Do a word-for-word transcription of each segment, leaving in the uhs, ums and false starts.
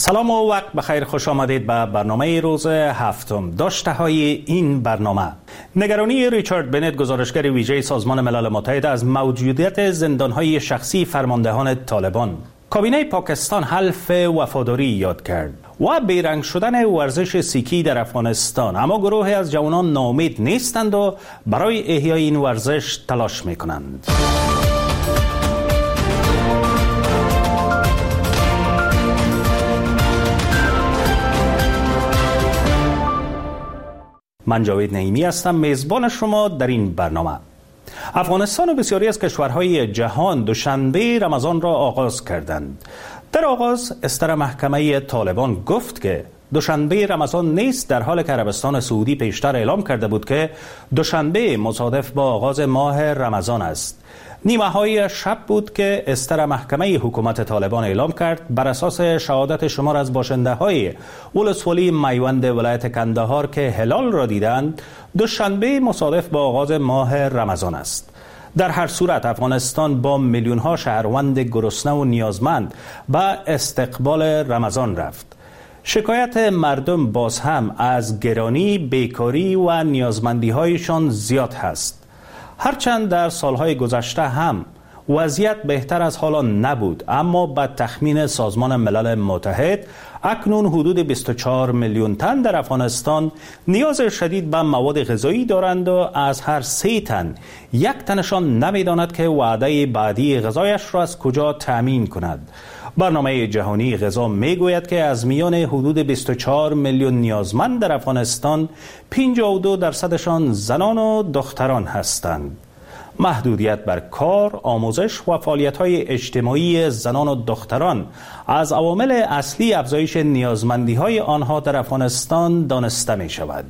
سلام و وقت بخیر، خوش آمدید به برنامه روز هفتم. داشته های این برنامه: نگرانی ریچارد بنت، گزارشگر ویژه سازمان ملل متحد، از موجودیت زندانهای شخصی فرماندهان طالبان. کابینه پاکستان حلف وفاداری یاد کرد و بیرنگ شدن ورزش سیکی در افغانستان، اما گروهی از جوانان ناامید نیستند و برای احیای این ورزش تلاش میکنند. من جاوید نعیمی هستم، میزبان شما در این برنامه. افغانستان و بسیاری از کشورهای جهان دوشنبه رمضان را آغاز کردند. در آغاز استر محکمه طالبان گفت که دوشنبه رمضان نیست، در حالی که عربستان سعودی پیشتر اعلام کرده بود که دوشنبه مصادف با آغاز ماه رمضان است. نیمه های شب بود که استر محکمه حکومت طالبان اعلام کرد بر اساس شهادت شمار از باشنده های ولسوالی میوند ولایت کندهار که هلال را دیدند، دوشنبه مصادف با آغاز ماه رمضان است. در هر صورت افغانستان با میلیون ها شهروند گرسنه و نیازمند به استقبال رمضان رفت. شکایت مردم باز هم از گرانی، بیکاری و نیازمندی هایشان زیاد هست. هرچند در سالهای گذشته هم وضعیت بهتر از حالا نبود، اما به تخمین سازمان ملل متحد اکنون حدود بیست و چهار میلیون تن در افغانستان نیاز شدید به مواد غذایی دارند و از هر سه تن یک تنشان نمیداند که وعده بعدی غذایش را از کجا تامین کند. برنامه جهانی غذا میگوید که از میان حدود بیست و چهار میلیون نیازمند در افغانستان پنجاه و دو درصدشان زنان و دختران هستند. محدودیت بر کار، آموزش و فعالیت‌های اجتماعی زنان و دختران از عوامل اصلی افزایش نیازمندی‌های آنها در افغانستان دانسته می‌شود.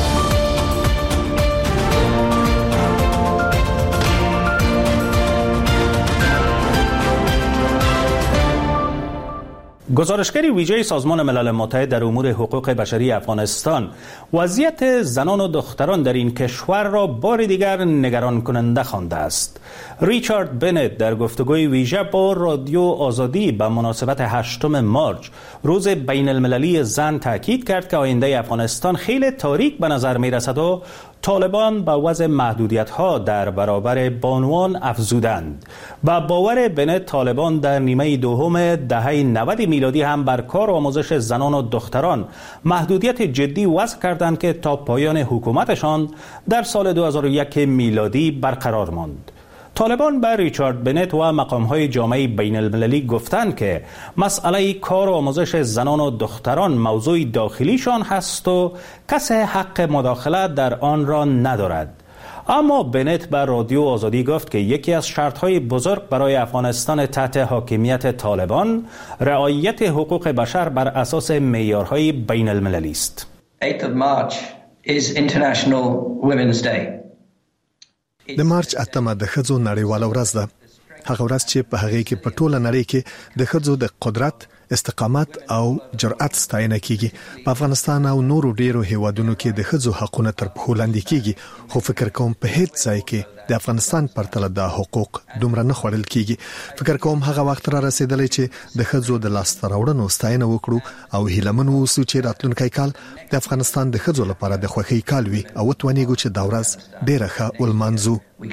گزارشگر ویژه سازمان ملل متحد در امور حقوق بشری افغانستان وضعیت زنان و دختران در این کشور را بار دیگر نگران کننده خوانده است. ریچارد بنت در گفتگوی ویژه با رادیو آزادی به مناسبت هشتم مارچ، روز بین المللی زن، تاکید کرد که آینده افغانستان خیلی تاریک به نظر می رسد و طالبان با وضع محدودیت‌ها در برابر بانوان افزودند. با باور بنت، طالبان در نیمه دوم دهه نود میلادی هم بر کار و آموزش زنان و دختران محدودیت جدی وضع کردند که تا پایان حکومتشان در سال دو هزار و یک میلادی برقرار ماند. طالبان به ریچارد بنت و مقام‌های جامعه بین المللی گفتند که مسئله کار و آموزش زنان و دختران موضوع داخلیشان هست و کسی حق مداخله در آن را ندارد. اما بنت به رادیو آزادی گفت که یکی از شرط‌های بزرگ برای افغانستان تحت حاکمیت طالبان رعایت حقوق بشر بر اساس معیارهای بین المللی است. eighth of March is International Women's Day. د مارچ اتمه د ښځو نړیواله ورځ ده. هغه ورځ چې په هغه کې په ټوله نړۍ کې د ښځو د قدرت، استقامت او جرأت ستاینه کیږي. په افغانستان او نورو ډیرو هیوادونو کې د ښځو حقونه تر پښو لاندې کیږي، خو فکر کوم په هیڅ ځای کې د افغانستان پرتله د حقوق دومره نه خوړل کیږي. فکر کوم هغه وخت را رسیدلی چې د ښځو د لاسته راوړنو ستاینه وکړو او هیلمن اوسو چې راتلونکی کال د افغانستان د ښځو لپاره د خوښۍ کال وي او وتوانیږو چې دا ورځ ډیره ښه ولمانځو.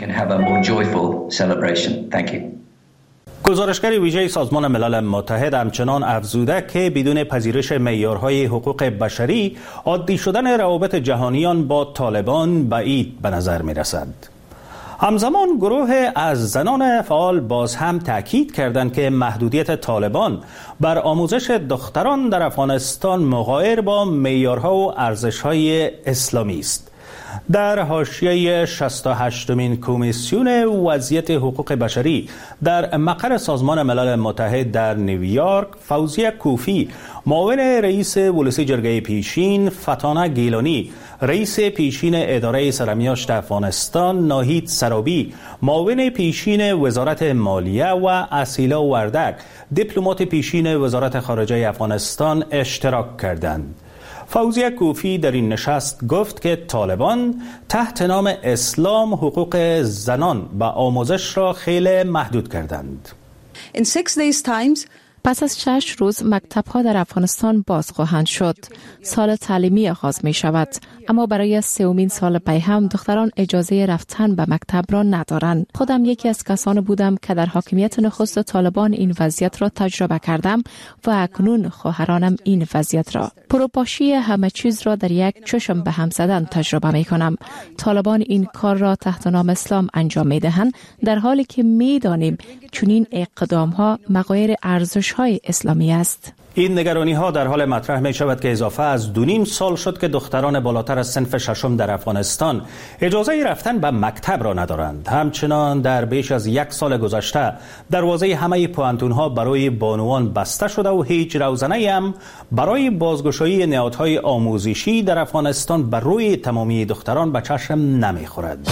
گزارشگر ویژه سازمان ملل متحد همچنان افزوده که بدون پذیرش معیارهای حقوق بشری عادی شدن روابط جهانیان با طالبان بعید به نظر می رسد. همزمان گروه از زنان فعال باز هم تاکید کردند که محدودیت طالبان بر آموزش دختران در افغانستان مغایر با معیارها و ارزش‌های اسلامی است. در حاشیه شصت و هشتمین کمیسیون وضعیت حقوق بشری در مقر سازمان ملل متحد در نیویورک، فوزیه کوفی، معاون رئیس ولسی جرگه پیشین، فتانه گیلانی، رئیس پیشین اداره سرمیاشت افغانستان، ناهید سرابی، معاون پیشین وزارت مالیه و اسیلا وردک، دیپلمات پیشین وزارت خارجه افغانستان اشتراک کردند. فوزیه کوفی در این نشست گفت که طالبان تحت نام اسلام حقوق زنان و آموزش را خیلی محدود کردند. In six days times پس از شش روز مکتب‌ها در افغانستان باز خواهند شد. سال تعلیمی آغاز می شود، اما برای سومین سال پی هم دختران اجازه رفتن به مکتب را ندارند. خودم یکی از کسان بودم که در حاکمیت نخست طالبان این وضعیت را تجربه کردم و اکنون خواهرانم این وضعیت را. پروپاشی همه چیز را در یک چشم به هم زدن تجربه می کنم. طالبان این کار را تحت نام اسلام انجام می دهند، در حالی که می دانیم چنین اقدام ها مغایر ارزش های اسلامی است. این نگرانی ها در حال مطرح می شود که اضافه از دو نیم سال شد که دختران بالاتر از صنف ششم در افغانستان اجازه رفتن به مکتب را ندارند. همچنان در بیش از یک سال گذشته دروازه همه پوهنتون ها برای بانوان بسته شده و هیچ روزنه‌ای هم برای بازگشایی نهادهای آموزشی در افغانستان بر روی تمامی دختران به چشم نمی خورد.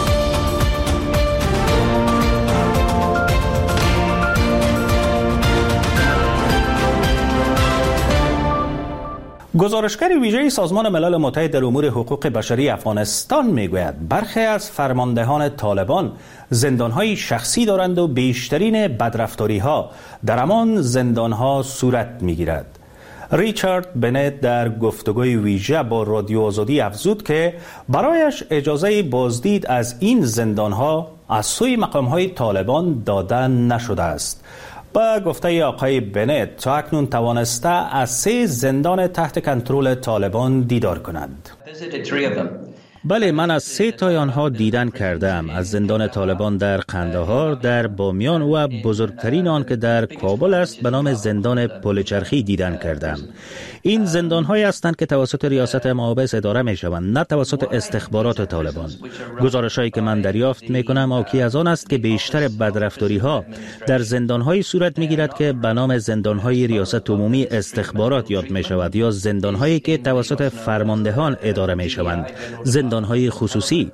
گزارشگر ویژه سازمان ملل متحد در امور حقوق بشری افغانستان میگوید برخی از فرماندهان طالبان زندانهای شخصی دارند و بیشترین بدرفتاری‌ها در همان زندانها صورت میگیرد. ریچارد بنت در گفتگوی ویژه با رادیو آزادی افزود که برایش اجازه بازدید از این زندانها از سوی مقام‌های طالبان داده نشده است. با گفته آقای بنت تا اکنون توانسته از سه زندان تحت کنترل طالبان دیدار کنند. بله، من از سه تای آنها دیدن کردم. از زندان طالبان در قندهار، در بامیان و بزرگترین آن که در کابل است به نام زندان پلچرخی دیدن کردم. این زندان‌هایی هستند که توسط ریاست محابس اداره می‌شوند، نه توسط استخبارات طالبان. گزارش‌هایی که من دریافت می‌کنم حاکی از آن است که بیشتر بدرفتاری‌ها در زندان‌هایی صورت می‌گیرد که به نام زندان‌های ریاست عمومی استخبارات یاد می‌شود یا زندان‌هایی که توسط فرماندهان اداره می‌شوند، زندان‌های خصوصی.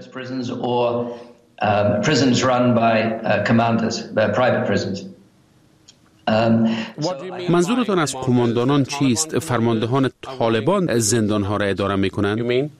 منظورتان از قماندانان چیست؟ فرماندهان طالبان زندانها را اداره میکنند؟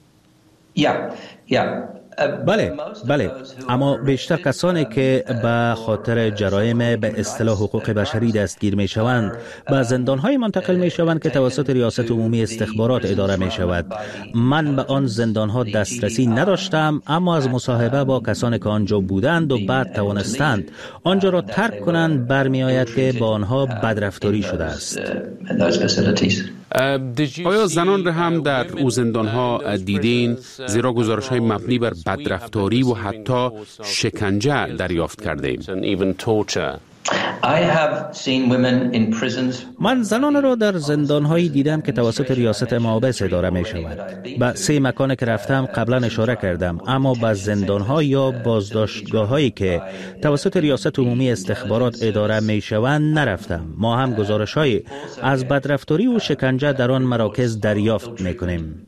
بله بله اما بیشتر کسانی که به خاطر جرایم به اصطلاح حقوق بشری دستگیر می شوند به زندان‌های منتقل می شوند که توسط ریاست عمومی استخبارات اداره می شود. من به آن زندان‌ها دسترسی نداشتم، اما از مصاحبه با کسانی که آنجا بودند و بعد توانستند آنجا را ترک کنند برمی آید که با آنها بدرفتاری شده است. آیا زنان را هم در او زندان‌ها دیدین؟ زیرا گزارش‌های مبنی بر بدرفتاری و حتی شکنجه دریافت کردیم. من زنان را در زندان‌هایی دیدم که توسط ریاست محابس اداره می شود. به سه مکانی که رفتم قبلا اشاره کردم، اما به زندان‌ها یا بازداشتگاه‌هایی که توسط ریاست عمومی استخبارات اداره می شوند نرفتم. ما هم گزارش‌هایی از بدرفتاری و شکنجه در آن مراکز دریافت می کنیم.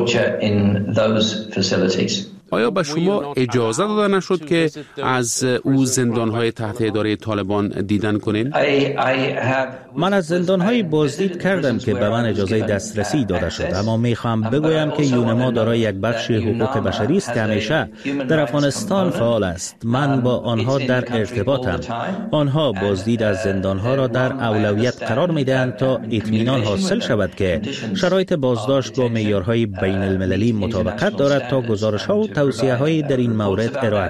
آیا به شما اجازه داده نشد که از او زندان‌های تحت اداره طالبان دیدن کنین؟ من از زندان‌های بازدید کردم که به من اجازه دسترسی داده شد، اما می‌خوام بگویم که یونما دارای یک بخش حقوق بشری است که همیشه در افغانستان فعال است. من با آنها در ارتباطم. آنها بازدید از زندان‌ها را در اولویت قرار می‌دهند تا اطمینان حاصل شود که شرایط بازداشت با معیارهای بین المللی مطابقت دارد تا گزارش‌ها و توصیه‌هایی در این مورد ارائه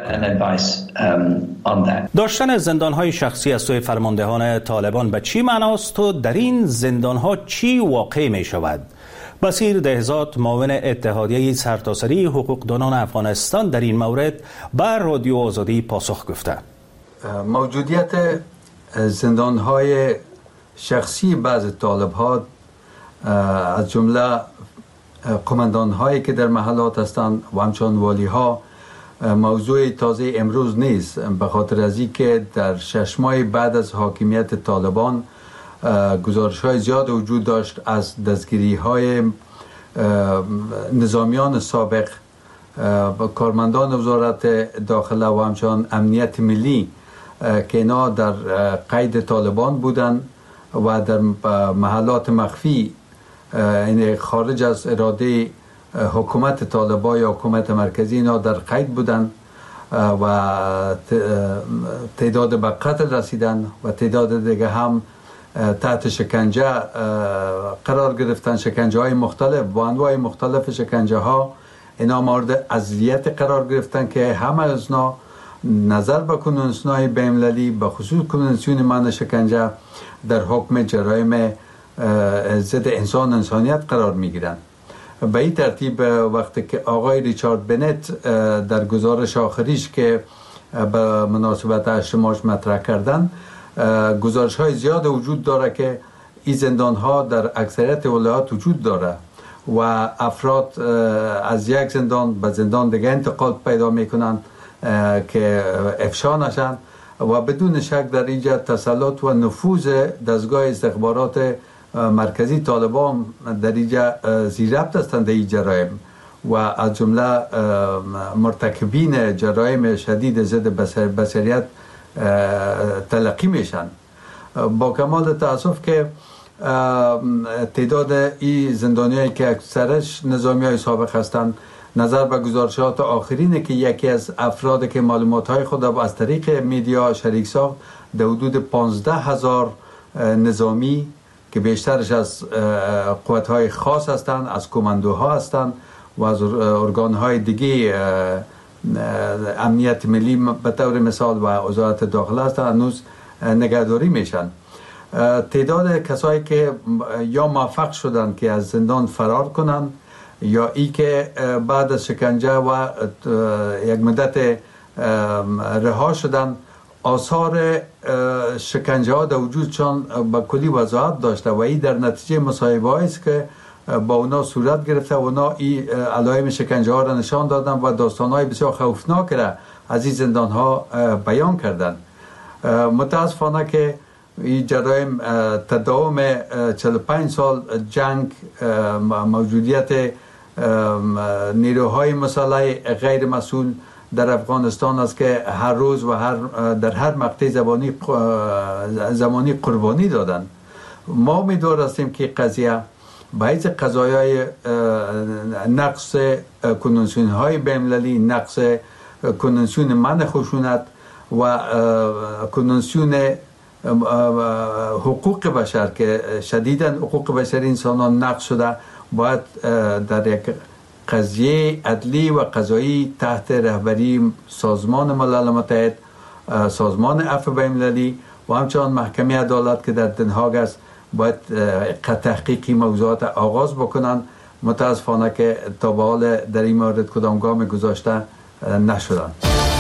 کنند. داشتن زندان‌های شخصی از سوی فرماندهان طالبان به چی معناست و در این زندان‌ها چی واقع می‌شود؟ بصیر دهزاد، معاون اتحادیه سرتاسری حقوقدانان افغانستان، در این مورد بر رادیو آزادی پاسخ گفته. موجودیت زندان‌های شخصی بعض طالب‌ها از جمله قماندان هایی که در محلات هستند و همچنان والی ها موضوع تازه امروز نیست، به خاطر از اینکه در شش ماه بعد از حاکمیت طالبان گزارش های زیاد وجود داشت از دستگیری های نظامیان سابق، کارمندان وزارت داخله و همچنان امنیت ملی که اینا در قید طالبان بودند و در محلات مخفی این خارج از اراده حکومت طالبان یا حکومت مرکزی اینا در قید بودن و تعداد به قتل رسیدن و تعداد دیگه هم تحت شکنجه قرار گرفتن، شکنجه های مختلف با انواع مختلف شکنجه ها، اینا مورد اذیت قرار گرفتن که همه از اینا نظر به کنوانسیون های بین‌المللی به خصوص کنوانسیون منع شکنجه در حکم جرایم ضد انسان انسانیت قرار می گیرن. به این ترتیب وقتی که آقای ریچارد بنت در گزارش آخریش که به مناسبت هشت مارچ مطرح کردن، گزارش های زیاد وجود داره که این زندان ها در اکثریت ولایات وجود داره و افراد از یک زندان به زندان دیگه انتقال پیدا میکنن که افشا نشن و بدون شک در اینجا تسلط و نفوذ دستگاه استخبارات مرکزی طالبان در اینجا زیر ربط هستند در این جرایم و از جمله مرتکبین جرایم شدید ضد بشریت تلقی میشن. با کمال تاسف که تعداد این زندانیایی که اکثرش نظامی های سابق هستند، نظر به گزارشات آخرینه که یکی از افراد که معلومات های خود از طریق میدیا شریک ساخت در حدود پانزده هزار نظامی که بیشترش از قوات های خاص هستند، از کماندوها هستند و از ارگان های دیگه امنیت ملی به طور مثال و وزارت داخله هستند، هنوز نگهداری میشن. تعداد کسایی که یا موفق شدن که از زندان فرار کنن یا ای که بعد از شکنجه و یک مدت رها شدن، آثار شکنجه ها در وجودشان به کلی وضاحت داشته و این در نتیجه مصاحبه است که با اونا صورت گرفته و اونا این علائم شکنجه ها را نشان دادن و داستان های بسیار خوفناک را از این زندان ها بیان کردن. متاسفانه که این جرایم تداوم چهل و پنج سال جنگ، موجودیت نیروهای مسلح غیر مسئول در افغانستان است که هر روز و هر در هر مقطع زمانی زمانی قربانی دادن. ما امیدوار هستیم که قضیه باعث قضایای نقص کنوانسیون های بین‌المللی، نقص کنوانسیون منع خشونت و کنوانسیون حقوق بشر که شدیداً حقوق بشر انسانان نقض شده، باید در یک قضیه عدلی و قضایی تحت رهبری سازمان ملل متحد، سازمان عفو بین‌المللی و همچنان محکمه عدالت که در دنهاگ است باید تحقیقی موضوعات آغاز بکنن. متاسفانه که تا به حال در این مورد کدام گام گذاشته نشدن.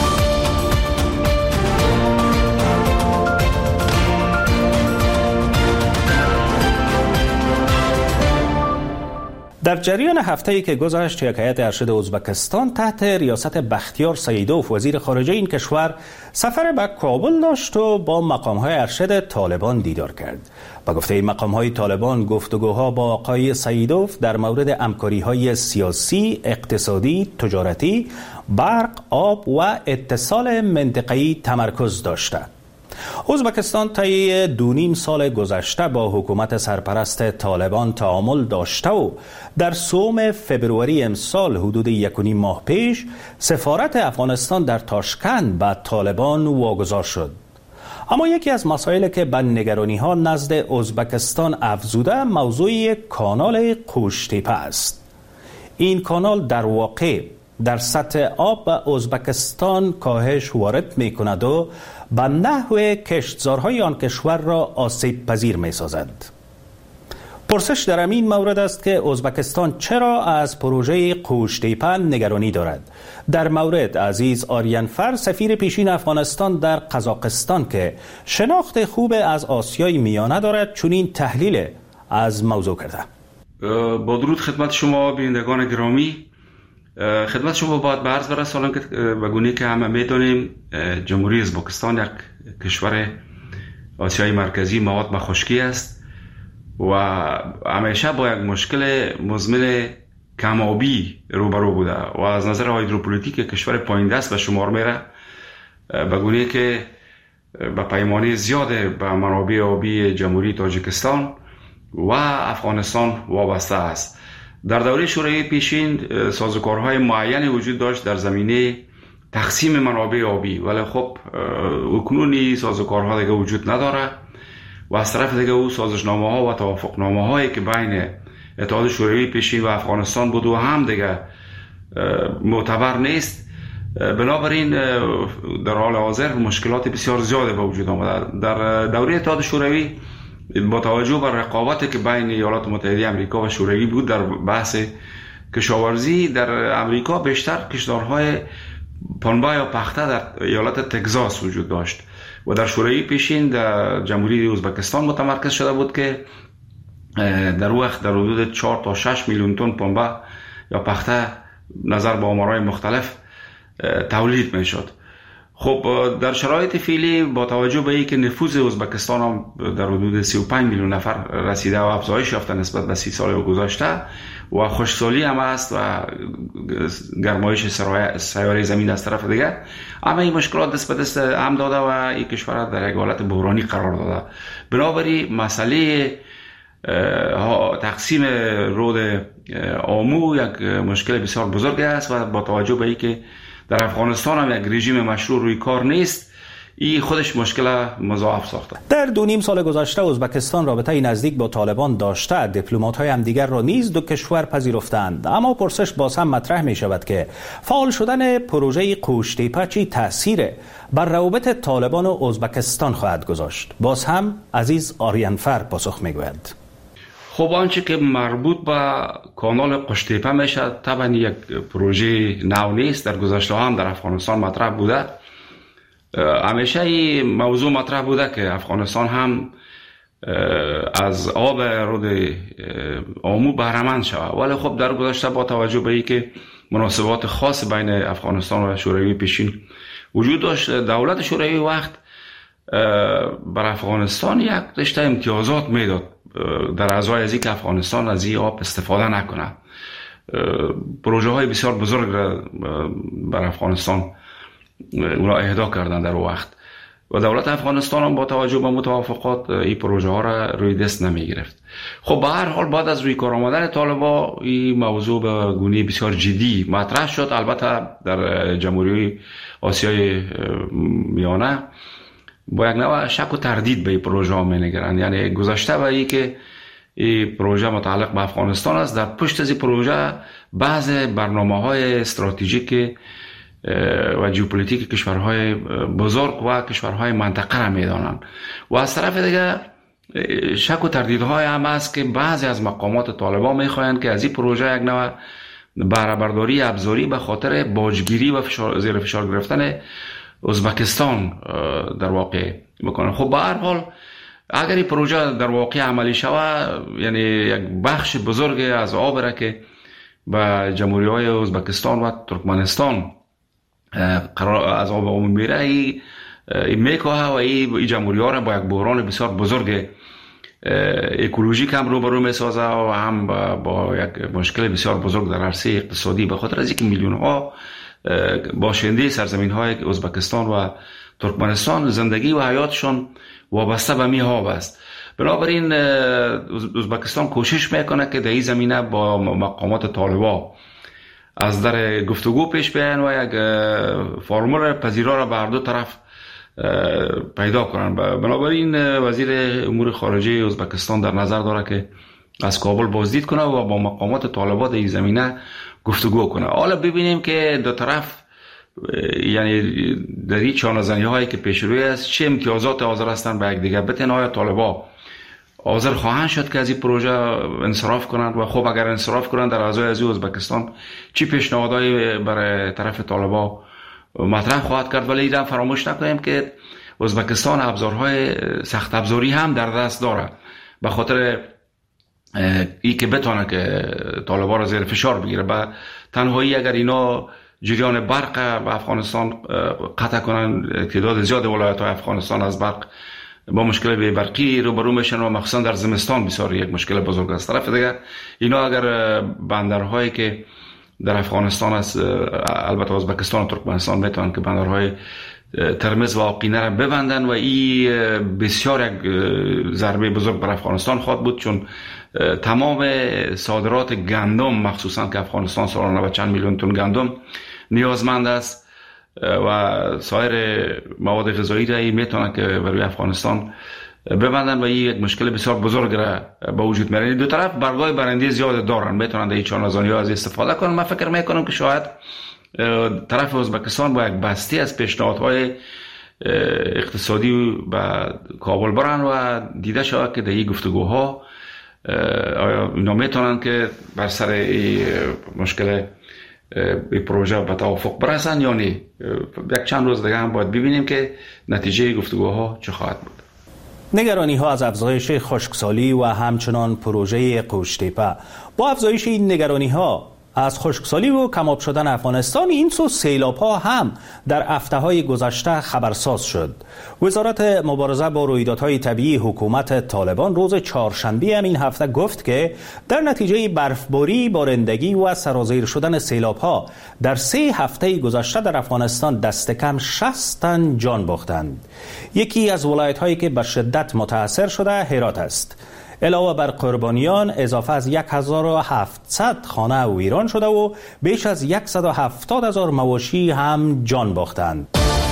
در جریان هفته‌ای که گذشت، یک هیئت ارشد ازبکستان تحت ریاست بختیار سیدوف وزیر خارجه این کشور سفر به کابل داشت و با مقام‌های ارشد طالبان دیدار کرد. با گفته مقام‌های طالبان، گفتگوها با آقای سیدوف در مورد همکاری‌های سیاسی، اقتصادی، تجارتی، برق، آب و اتصال منطقه‌ای تمرکز داشته. ازبکستان طی دو نیم سال گذشته با حکومت سرپرست طالبان تعامل داشته و در سوم فبروری امسال حدود یک و نیم ماه پیش سفارت افغانستان در تاشکند به طالبان واگذار شد. اما یکی از مسائلی که به نگرانی ها نزد ازبکستان افزوده موضوع کانال قوشتیپه است. این کانال در واقع در سطح آب به ازبکستان کاهش وارد می کند و به نحو کشتزارهای آن کشور را آسیب پذیر می سازد. پرسش در این مورد است که ازبکستان چرا از پروژه قوشتیپه نگرانی دارد. در مورد عزیز آریانفر، سفیر پیشین افغانستان در قزاقستان که شناخت خوب از آسیای میانه دارد، چنین تحلیل از موضوع کرده. با درود خدمت شما بینندگان گرامی، خدمت شما باید به عرض برسانم که به گونه‌ای که همه میدونیم جمهوری ازبکستان یک کشور آسیای مرکزی مواد به خشکی است و همیشه با یک مشکل مزمن کم‌آبی روبرو بوده و از نظر هیدروپولیتیک کشور پایین دست به شمار میره، به گونه‌ای که به پیمانه زیاد به منابع آبی جمهوری تاجیکستان و افغانستان وابسته است. در دوره شورای پیشین سازوکارهای معینی وجود داشت در زمینه تقسیم منابع آبی، ولی خب اکنون سازوکارها دیگه وجود نداره و از طرف دیگه او سازشنامه ها و توافقنامه هایی که بین اتحاد شوروی پیشین و افغانستان بود و هم دیگه معتبر نیست. بنابراین در حال حاضر مشکلات بسیار زیاده به وجود آمده. در دوره اتحاد شوروی با توجه بر رقابتی که بین ایالات متحده آمریکا و شوروی بود در بحث کشاورزی، در امریکا بیشتر کشتارهای پنبه یا پخته در ایالت تگزاس وجود داشت و در شوروی پیشین در جمهوری ازبکستان متمرکز شده بود که در وقت در حدود چهار تا شش میلیون تن پنبه یا پخته نظر به آمارهای مختلف تولید می شد. خب در شرایط فعلی با توجه به اینکه نفوذ ازبکستان هم در حدود سی و پنج میلیون نفر رسیده و افزایش یافته نسبت به سی سال گذشته و خشکسالی هم است و گرمایش سیاره زمین از طرف دیگر، اما این مشکلات دست به دست هم داده و این کشور در یک حالت بحرانی قرار داده. بنابراین مسئله تقسیم رود آمو یک مشکل بسیار بزرگ است و با توجه به اینکه در افغانستان هم یک رژیم مشروع روی کار نیست، این خودش مشکل مضاعف ساخته. در دو نیم سال گذشته ازبکستان رابطه نزدیک با طالبان داشته، دیپلمات‌های هم دیگر را نیز دو کشور پذیرفتند، اما پرسش باز هم مطرح می شود که فعال شدن پروژه قوش‌تیپه چی تأثیر بر روابط طالبان و ازبکستان خواهد گذاشت؟ باز هم عزیز آریانفر پاسخ می گوید. خب آنچه که مربوط به کانال قوش‌تیپه میشه طبعا یک پروژه نو نیست، در گذشته هم در افغانستان مطرح بوده. همیشه این موضوع مطرح بوده که افغانستان هم از آب رود آمو بهره‌مند شود، ولی خب در گذشته با توجه به اینکه مناسبات خاص بین افغانستان و شوروی پیشین وجود داشت، دولت شوروی وقت بر افغانستان یک رشته امتیازات میداد در ازای از اینکه افغانستان از این آب استفاده نکنه. پروژه های بسیار بزرگ را بر افغانستان اونا اهدا کردن در وقت و دولت افغانستان هم با توجه به متوافقات این پروژه ها را روی دست نمی گرفت. خب به هر حال بعد از روی کار آمدن طالبان این موضوع به گونه بسیار جدی مطرح شد. البته در جمهوری آسیای میانه با یک نوع شک و تردید به این پروژه ها می نگرند، یعنی گذشته به این که این پروژه متعلق به افغانستان است، در پشت از این پروژه بعض برنامه های استراتژیک و ژئوپلیتیک کشورهای بزرگ و کشورهای منطقه را میدانند و از طرف دیگر شک و تردیدهای هم است که بعضی از مقامات طالبان میخواهند که از این پروژه یک نوع بهره برداری ابزاری به خاطر باجگیری و فشار زیر فشار گرفتن ازبکستان در واقع بکنن. خب به هر حال اگر این پروژه در واقع عملی شود، یعنی یک بخش بزرگ از آب را که به جمهوری های ازبکستان و ترکمنستان قرار از آب عمومی میره، این میکوه و این جمهوری ها را با یک بحران بسیار بزرگ اکولوژیک هم روبرو میسازه و هم با, با یک مشکل بسیار بزرگ در عرصه اقتصادی، به خاطر از اینکه میلیون ها باشنده سرزمین های ازبکستان و ترکمنستان زندگی و حیاتشون وابسته به می آب است. بنابراین ازبکستان کوشش میکنه که در این زمینه با مقامات طالبان از در گفتگو پیش بیاین و یک فرمول پذیرا را به هر دو طرف پیدا کنن. بنابراین وزیر امور خارجه ازبکستان در نظر داره که از کابل بازدید کنه و با مقامات طالبان در این زمینه گفتگو کنه. حالا ببینیم که دو طرف یعنی در این چانه‌زنی هایی که پیش روی است چه امتیازات حاضر هستند به یک دیگر بتن. آیا طالبان حاضر خواهند شد که از این پروژه انصراف کنند و خب اگر انصراف کنند در ازای از ازبکستان چی پیشنهادایی برای طرف طالبان مطرح خواهد کرد. ولی ایران فراموش نکنیم که ازبکستان ابزارهای سخت ابزاری هم در دست داره به خاطر ای که بتونه که طالبان را زیر فشار بگیره. به تنهایی اگر اینا جریان برق به افغانستان قطع کنن، تعداد زیاد ولایت های افغانستان از برق با مشکل بی برقی روبرو میشن و مخصوصا در زمستان بسیار یک مشکل بزرگ است. طرف دیگر اینا اگر بندرهایی که در افغانستان است، البته ازبکستان و ترکمنستان میتونن که بندرهای ترمز و آقینه را ببندن و این بسیار یک ضربه بزرگ بر افغانستان خواهد بود، چون تمام صادرات گندم مخصوصا که افغانستان سالانه به چند میلیون تن گندم نیازمند است و سایر مواد غذایی را میتونه که برای افغانستان ببندن و این یک مشکل بسیار بزرگ را به وجود میاره. دو طرف برگای برنده زیاد دارن، میتونن در این چانه‌زنی ها از استفاده کنن. من فکر میکنم که شاید طرف ازبکستان با یک بسته از پیشنهادهای اقتصادی به کابل برن و دیده شود که در این گفتگوها آیا اینا میتونن که بر سر این مشکل این پروژه به توافق برسن یا نه. یک چند روز دیگه هم باید ببینیم که نتیجه گفتگوها چه خواهد بود. نگرانی ها از افزایش خشکسالی و همچنان پروژه قوشتیپه. با افزایش این نگرانی ها از خشکسالی و کم‌آب شدن افغانستان، این سو سیلاب ها هم در هفته های گذشته خبرساز شد. وزارت مبارزه با رویدادهای طبیعی حکومت طالبان روز چهارشنبه همین هفته گفت که در نتیجه برفباری، بارندگی و سرازیر شدن سیلاب ها در سه هفته گذشته در افغانستان دست کم شصت تن جان باختند. یکی از ولایت هایی که به شدت متاثر شده هرات است. علاوه بر قربانیان، اضافه از هزار و هفتصد خانه ویران شده و بیش از صد و هفتاد هزار مواشی هم جان باختند.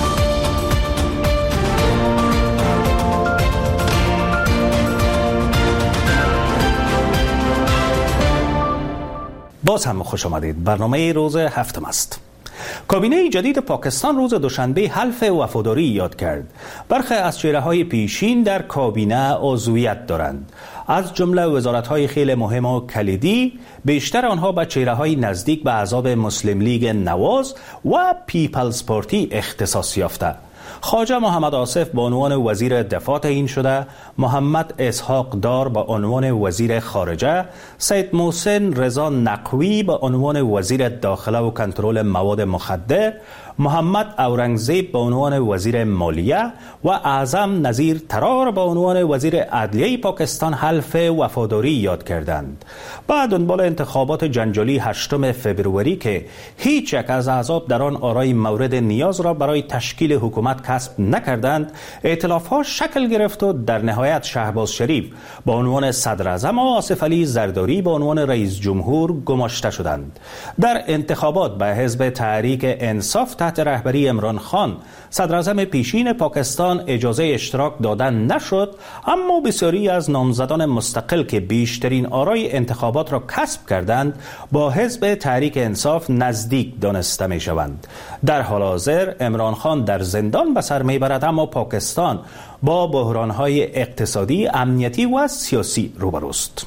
باز هم خوش آمدید. برنامه روز هفتم است. کابینه جدید پاکستان روز دوشنبه حلف وفاداری یاد کرد. برخی از چهره‌های پیشین در کابینه عضویت دارند. از جمله وزارت‌های خیلی مهم و کلیدی، بیشتر آنها به چهره‌های نزدیک به احزاب مسلم لیگ نواز و پیپلز پارتی اختصاص یافته. خواجه محمد آصف به عنوان وزیر دفاع تعیین شده، محمد اسحاق دار به عنوان وزیر خارجه، سید محسن رضا نقوی به عنوان وزیر داخله و کنترل مواد مخدر، محمد اورنگزیب به عنوان وزیر مالیه و اعظم نظیر ترار به عنوان وزیر عدلیه پاکستان حلف وفاداری یاد کردند. بعد دنبال انتخابات جنجالی هشتم فوریه که هیچ یک از احزاب در آن آرای مورد نیاز را برای تشکیل حکومت کسب نکردند، ائتلاف‌ها شکل گرفت و در نهایت شهباز شریف به عنوان صدر اعظم و آصف علی زرداری به عنوان رئیس جمهور گماشته شدند. در انتخابات به حزب تحریک انصاف تحت رهبری عمران خان صدر اعظم پیشین پاکستان اجازه اشتراک دادن نشد، اما بسیاری از نامزدان مستقل که بیشترین آرای انتخابات را کسب کردند با حزب تحریک انصاف نزدیک دانسته می شوند. در حال حاضر عمران خان در زندان به سر می برد، اما پاکستان با بحران‌های اقتصادی، امنیتی و سیاسی روبروست.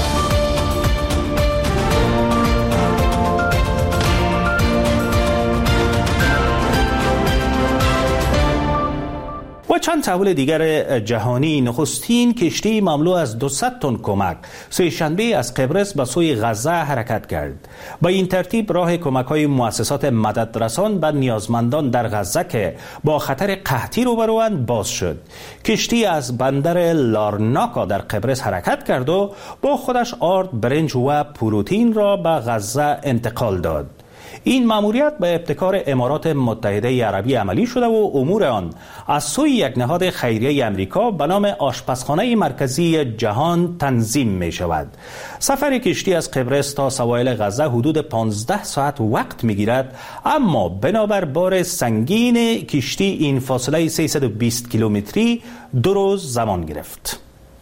و چند تحول دیگر جهانی. نخستین کشتی مملو از دویست تن کمک سه شنبه از قبرس به سوی غزه حرکت کرد. با این ترتیب راه کمک‌های مؤسسات مددرسان به نیازمندان در غزه که با خطر قحطی روبروند باز شد. کشتی از بندر لارناکا در قبرس حرکت کرد و با خودش آرد، برنج و پروتئین را به غزه انتقال داد. این مأموریت به ابتکار امارات متحده عربی عملی شده و امور آن از سوی یک نهاد خیریه امریکا به نام آشپزخانه مرکزی جهان تنظیم می شود. سفر کشتی از قبرس تا سواحل غزه حدود پانزده ساعت وقت می گیرد، اما بنابر بار سنگین کشتی این فاصله سیصد و بیست کیلومتری دو روز زمان گرفت.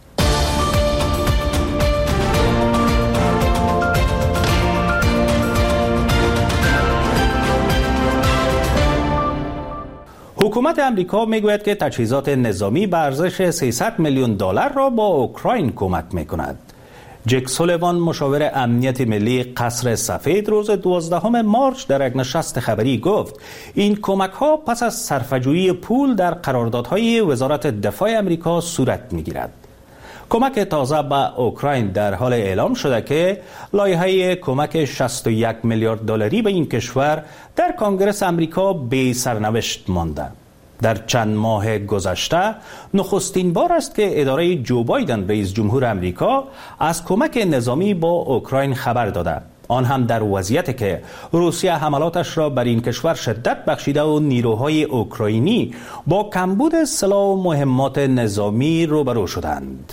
حکومت امریکا میگوید که تجهیزات نظامی به ارزش سیصد میلیون دلار را با اوکراین کمک میکند. جک سولیوان مشاور امنیت ملی قصر سفید روز دوازدهم مارس در یک نشست خبری گفت این کمک ها پس از صرفه‌جویی پول در قراردادهای وزارت دفاع امریکا صورت میگیرد. کمک تازه به اوکراین در حال اعلام شده که لایحه کمک شصت و یک میلیارد دلاری به این کشور در کنگره امریکا بی سرنوشت مانده. در چند ماه گذشته نخستین بار است که اداره جو بایدن رئیس جمهور امریکا از کمک نظامی با اوکراین خبر داده، آن هم در وضعیتی که روسیه حملاتش را بر این کشور شدت بخشیده و نیروهای اوکراینی با کمبود سلاح و مهمات نظامی روبرو شدند.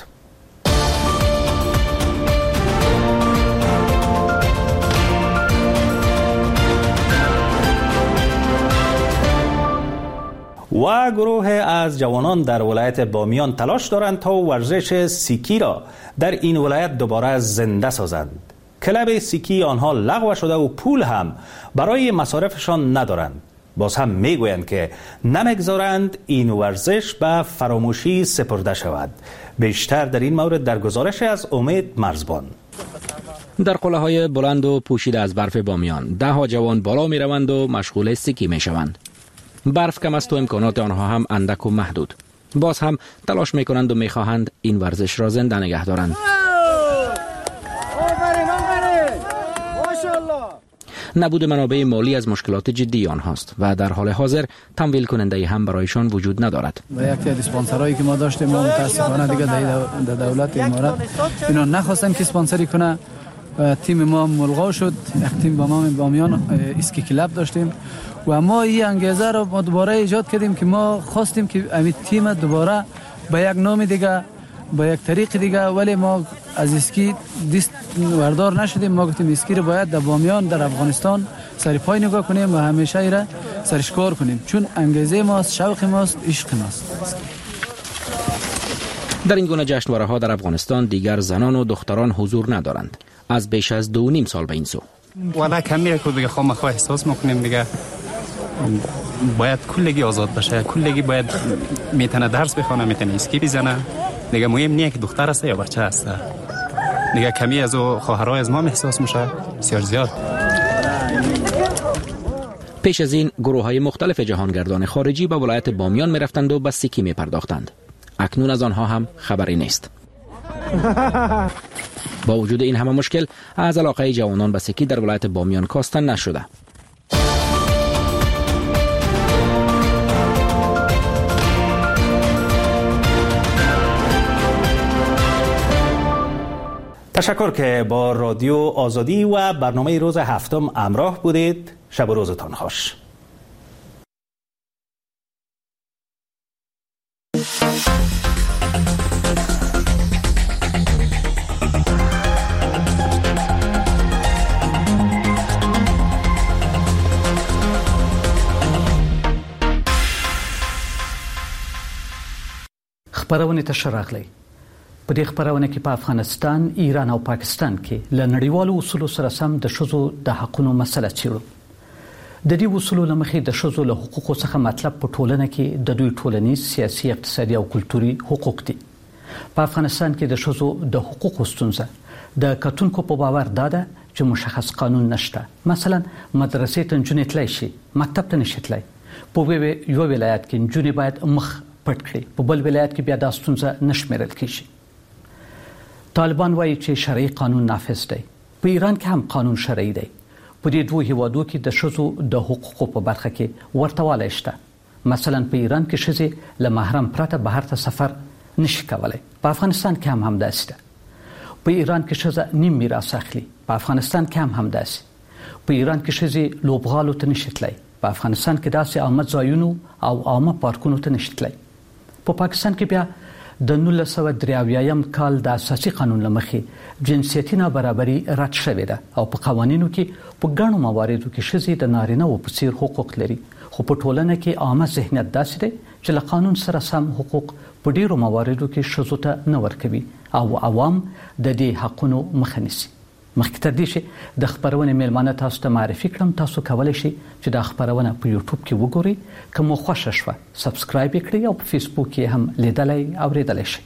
و گروه از جوانان در ولایت بامیان تلاش دارند تا ورزش سیکی را در این ولایت دوباره زنده سازند. کلب سیکی آنها لغو شده و پول هم برای مصارفشان ندارند. باز هم میگویند که نمیگذارند این ورزش به فراموشی سپرده شود. بیشتر در این مورد در گزارش از امید مرزبان. در قله های بلند و پوشیده از برف بامیان ده ها جوان بالا می روند و مشغول سیکی می شوند. برف کم است و امکانات آنها هم اندک و محدود. باز هم تلاش می کنند و می خواهند این ورزش را زنده نگه دارند. نبود منابع مالی از مشکلات جدی آنهاست و در حال حاضر تمویل کننده هم برایشان وجود ندارد. و یک از اسپانسرایی که ما داشتیم ما متاسفانه دیگه در دولت امارات اینا نخواستن که اسپانسری کنه و تیم ما ملغا شد. یک تیم با ما بامیان اسکی کلاب داشتیم و ما این انگیزه رو ما دوباره ایجاد کردیم که ما خواستیم که این تیم دوباره با یک نام دیگه با یک طریق دیگه، ولی ما از اسکی دست وردار نشدیم. ما گفتیم اسکی رو باید در بامیان در افغانستان سر پای نگاه کنیم و همیشه ایره سرشکار کنیم، چون انگیزه ماست، شوق ماست، عشق ماست. در این گونه جشنواره ها در افغانستان دیگر زنان و دختران حضور ندارند از بیش از دو و نیم سال به این سو. والا کمی که دیگه خواهم خواه احساس میکنیم دیگه باید کلگی آزاد بشه، کلگی باید میتونه درس بخونه، میتونه اسکی بزنه دیگه. مهم نیه که دختر است یا بچه است دیگه. کمی از او خواهرای از ما احساس میشه بسیار زیاد. پیش از این گروه های مختلف جهانگردان خارجی به ولایت بامیان می رفتند و به سیکی می پرداختند. اکنون از آنها هم خبری نیست. با وجود این همه مشکل از علاقه جوانان به سیکی در ولایت بامیان کاستن نشده. تشکر که با رادیو آزادی و برنامه روز هفتم همراه بودید. شب و روزتان خوش. خبرونه ته شراغلی. په دې خبرونه کې په افغانستان، ایران او پاکستان کې له نړیوالو اصولو سره سم د ښځو د حقونو مسله څیړو. د دې اصولو له مخې د ښځو له حقوقو څخه مطلب په ټولنه کې د دوی ټولنیز، سیاسي، اقتصادي او کلتوري حقوق دي. په افغانستان کې د ښځو د حقوقو ستونزه د کتونکو په باور دا ده چې مشخص قانون نشته. مثلا مدرسې ته نجونې تللی شي، مکتب ته نشي تللی. په یو ولایت کې نجونې باید مخ پټ کړي، په بل ولایت کې بیا دا ستونزه نشمیرل کیږي. طالبان وایي چې شرعي قانون نافذ دی. په ایران کې هم قانون شرعي دی. په دې دوه هیوادو کې د ښځو د حقوقو په برخه کې ورته والی شته. مثلا په ایران کې ښځې له محرم پرته بهر ته سفر نشي کولی. په افغانستان کې هم همداسې ده. په ایران کې ښځه نیم میراث اخلي. په افغانستان کې هم همداسې. په ایران کې ښځې لوبغالو ته نشي تللی. په افغانستان کې داسې عامه ځایونو او عامه پارکونو ته نشي تللی. په پاکستان کې بیا د نولس سوه درې اویایم کال د اساسي قانون له مخې جنسیتي نابرابري رد شوې ده او په قوانینو کې په ګڼو مواردو کې ښځې د نارینه‌وو په څیر حقوق لري، خو په ټولنه کې عامه ذهنیت داسې دی چې له قانون سره سم حقوق په ډیرو مواردو کې ښځو ته نه ورکوي او عوام د دې حقونو مخه نیسي. مخکې تر دې چې د خبرونې میلمانه تاسو ته معرفي کړم، تاسو کولی شئ چې دا خبرونه په یوټیوب کې وګورئ. که مو خوښه شوه سبسکرایب یې کړئ او په فیسبوک کې هم لیدلی او اورېدلی شئ.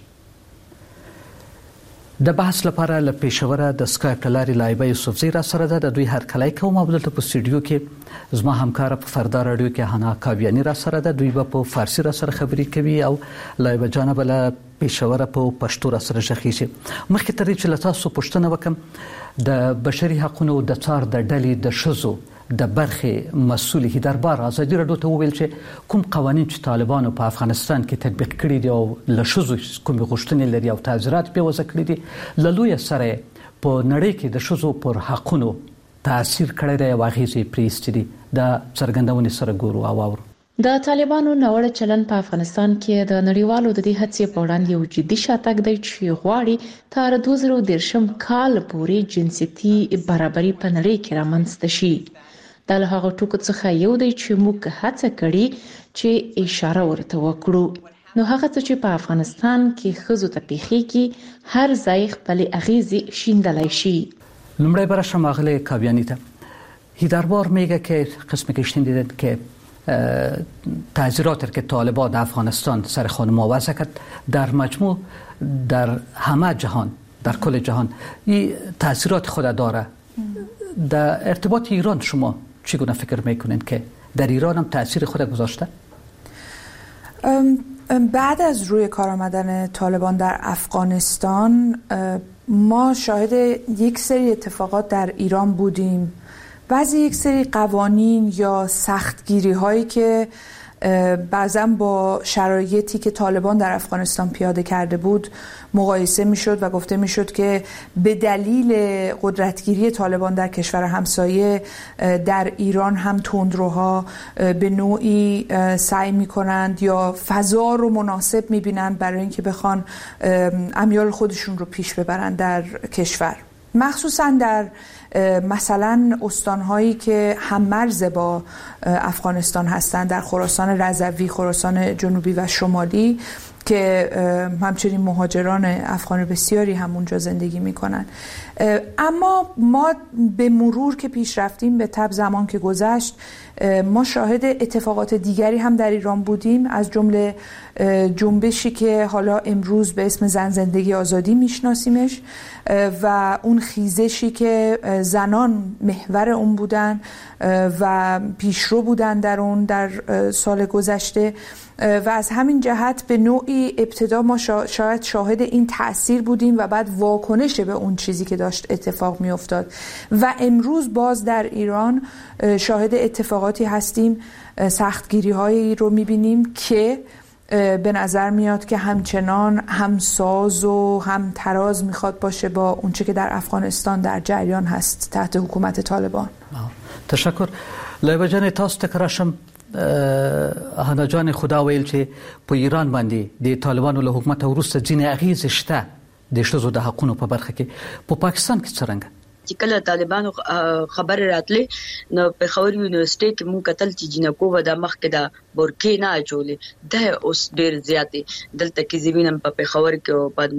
د بحث لپاره له پېښوره د سکایپ له لارې لایبه یوسفزۍ را سره ده. د دوی هرکلی کوم او دلته په سټوډیو کې زما همکاره په فردا راډیو کې حنا کاویاني را سره ده. دوی به په فارسي را سره خبرې کوي او لایبه جانه به له پېښوره په پښتو را سره غږیږي. مخکې تر دې چې له تاسو پوښتنه وکړم، د بشري حقونو د څار د ډلې د ښځو د برخې مسؤل هیدربار ازادي راډیو ته وویل چې کوم قوانین چې طالبانو په افغانستان کې تطبیق کړي دي او له ښځو کومې غوښتنې لري او تعزیرات پرې وضع کړي دي، له لویه سره په نړۍ کې د ښځو پر حقونو تاثیر کړی دی او اغېزې یې پرې ایستې دي. د څرګندونې سره ګورو او اورو. د طالبانو ناوړه چلن په افغانستان کې د نړیوالو د دې هڅې په وړاندې یو جدي شاتګ دی چې غواړي تر دوه زره دېرشم کال پورې جنسیتي برابري په نړۍ کې رامنځته شي. دا له هغه ټکو څخه یو دی چې موږ هڅه کړې چې اشاره ورته وکړو. نو هغه څه چې په افغانستان کې ښځو ته پیښیږي هر ځای خپل اغیزې شیندلای شي. لومړی برشم آقای کاویانی ته هیدربار میگه که قسمی که شنیدید که تعذیرات که طالبان در افغانستان سر خانم وضع کرد در مجموع در همه جهان در کل جهان این تاثیرات خود داره. در ارتباط ایران شما چگونه فکر میکنید که در ایران هم تاثیر خود گذاشته؟ بعد از روی کار آمدن طالبان در افغانستان ما شاهد یک سری اتفاقات در ایران بودیم. بعضی یک سری قوانین یا سختگیری هایی که بعضا با شرایطی که طالبان در افغانستان پیاده کرده بود مقایسه میشد و گفته میشد که به دلیل قدرتگیری طالبان در کشور همسایه در ایران هم تندروها به نوعی سعی میکنند یا فضا رو مناسب میبینند برای اینکه بخوان امیال خودشون رو پیش ببرند در کشور، مخصوصا در مثلا استانهایی که هم مرز با افغانستان هستند، در خراسان رضوی، خراسان جنوبی و شمالی که همچنین مهاجران افغان بسیاری هم اونجا زندگی میکنن. اما ما به مرور که پیش رفتیم به تبع زمان که گذشت ما شاهد اتفاقات دیگری هم در ایران بودیم، از جمله جنبشی که حالا امروز به اسم زن زندگی آزادی میشناسیمش و اون خیزشی که زنان محور اون بودن و پیشرو بودن در اون در سال گذشته و از همین جهت به نوعی ابتدا ما شاید شاهد این تأثیر بودیم و بعد واکنش به اون چیزی که داشت اتفاق می افتاد و امروز باز در ایران شاهد اتفاقاتی هستیم، سختگیری هایی رو می بینیم که به نظر میاد که همچنان همساز و هم تراز میخواد باشه با اونچه که در افغانستان در جریان هست تحت حکومت طالبان. تشکر. لایبه جان تاسو ته کراشم هانا جان خدا ویل چې په ایران باندې د طالبانو له حکومت وروسته ځینې اغیزې شته د ښځو د حقونو په برخه کې، په پاکستان کې څرنګه؟ چې کله طالبانو خبر راتلې نو په خور یونیورسيټي کې مونږ کتل چې جنکو و د مخ کې د بورکې نه اچولې د اوس ډېر زیاتې دلته کې زوینم په خور کې او په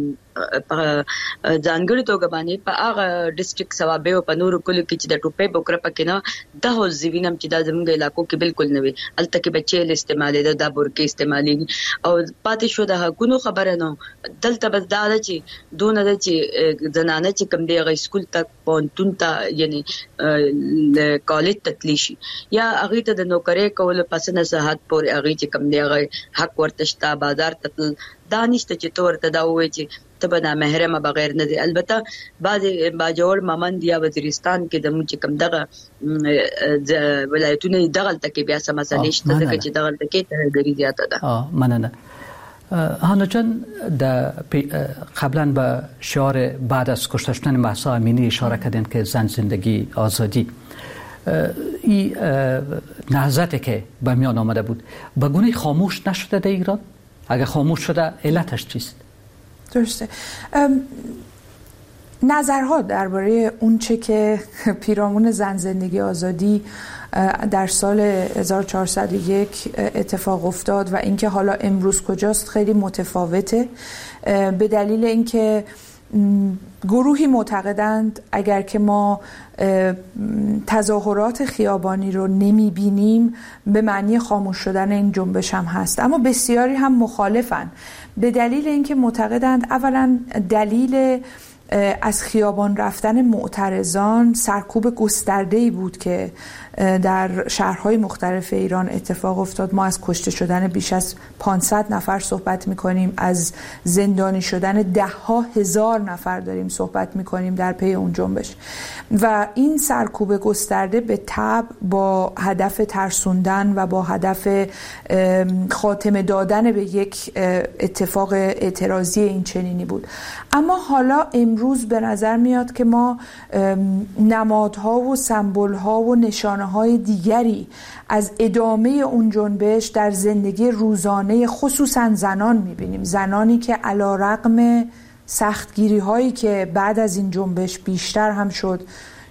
ځانګړي توګه باندې په هغه ډیسټریکټ سوابه او په نورو کلو کې چې د ټوپې بوکره پکې نه د هو زوینم چې د زموږ علاقو کې بالکل نه وي، الته کې بچي له استعمالې د بورکې استعمالي او پاتې شو د حقونو خبره نه دلته بس دا چې دونه د چې زنانه چې کوم دی غي سکول تک پونتون ته یعنی کالج تتلیشي یا هغه ته د نوکری کول پس نه صحت پورې هغه چې کوم دی غي حق ورتشتا بازار تل دانشته چې تور ته دا وایي چې تبنا محرمه بغیر نه دي. البته بعض باجوړ مامند یا وزیرستان کې د موږ کم دغه ولایتونه دغه تکي بیا سم مسلې شته چې دغه تکي ته غری زیاته ده. اه مننه. هانا جان در قبلا به شعار بعد از کشته شدن مهسا امینی اشاره کردن که زن زندگی آزادی، این نهضتی که به میان آمده بود به گونه خاموش نشده در ایران؟ اگر خاموش شده علتش چیست؟ درسته. نظرها درباره اونچه که پیرامون زن زندگی آزادی در سال هزار و چهارصد و یک اتفاق افتاد و اینکه حالا امروز کجاست خیلی متفاوته، به دلیل اینکه گروهی معتقدند اگر که ما تظاهرات خیابانی رو نمیبینیم به معنی خاموش شدن این جنبش هم هست، اما بسیاری هم مخالفن به دلیل اینکه معتقدند اولا دلیل از خیابان رفتن معترضان سرکوب گسترده‌ای بود که در شهرهای مختلف ایران اتفاق افتاد. ما از کشته شدن بیش از پانصد نفر صحبت می‌کنیم، از زندانی شدن ده ها هزار نفر داریم صحبت می‌کنیم در پی اون جنبش و این سرکوب گسترده به تبع با هدف ترسوندن و با هدف خاتمه دادن به یک اتفاق اعتراضی این چنینی بود. اما حالا امروز به نظر میاد که ما نمادها و سمبول‌ها و نشانه‌های دیگری از ادامه اون جنبش در زندگی روزانه خصوصا زنان می‌بینیم، زنانی که علی‌رغم سختگیری‌هایی که بعد از این جنبش بیشتر هم شد،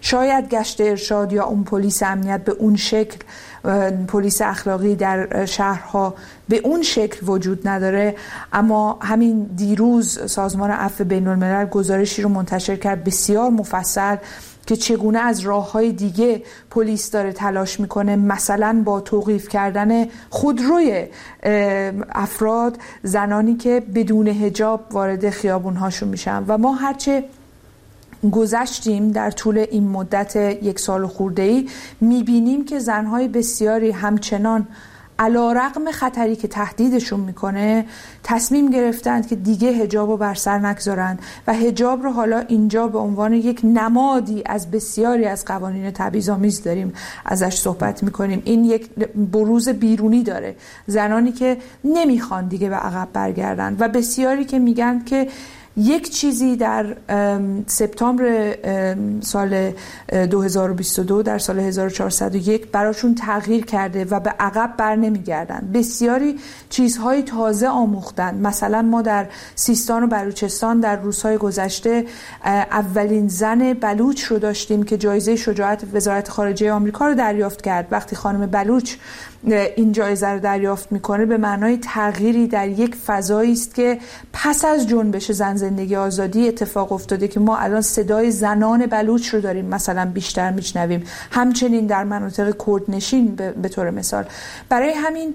شاید گشت ارشاد یا اون پلیس امنیت به اون شکل، پلیس اخلاقی در شهرها به اون شکل وجود نداره، اما همین دیروز سازمان عفو بین الملل گزارشی رو منتشر کرد بسیار مفصل که چگونه از راه‌های دیگه پلیس داره تلاش میکنه، مثلا با توقیف کردن خودروی افراد، زنانی که بدون حجاب وارد خیابون‌هاشون میشن. و ما هرچه گذشتیم در طول این مدت یک سال خورده‌ای میبینیم که زنهای بسیاری همچنان علیرغم خطری که تهدیدشون میکنه تصمیم گرفتند که دیگه حجاب رو بر سر نگذارن و حجاب رو حالا اینجا به عنوان یک نمادی از بسیاری از قوانین تبعیض‌آمیز داریم ازش صحبت میکنیم. این یک بروز بیرونی داره، زنانی که نمیخوان دیگه به عقب برگردن و بسیاری که میگن که یک چیزی در سپتامبر سال دو هزار و بیست و دو در سال هزار و چهارصد و یک براشون تغییر کرده و به عقب بر نمیگردن. بسیاری چیزهای تازه آموختن. مثلا ما در سیستان و بلوچستان در روزهای گذشته اولین زن بلوچ رو داشتیم که جایزه شجاعت وزارت خارجه آمریکا رو دریافت کرد. وقتی خانم بلوچ این جایزه رو دریافت میکنه به معنای تغییری در یک فضایی است که پس از جنبش زن زندگی آزادی اتفاق افتاده که ما الان صدای زنان بلوچ رو داریم مثلا بیشتر میشنویم، همچنین در مناطق کردنشین به طور مثال. برای همین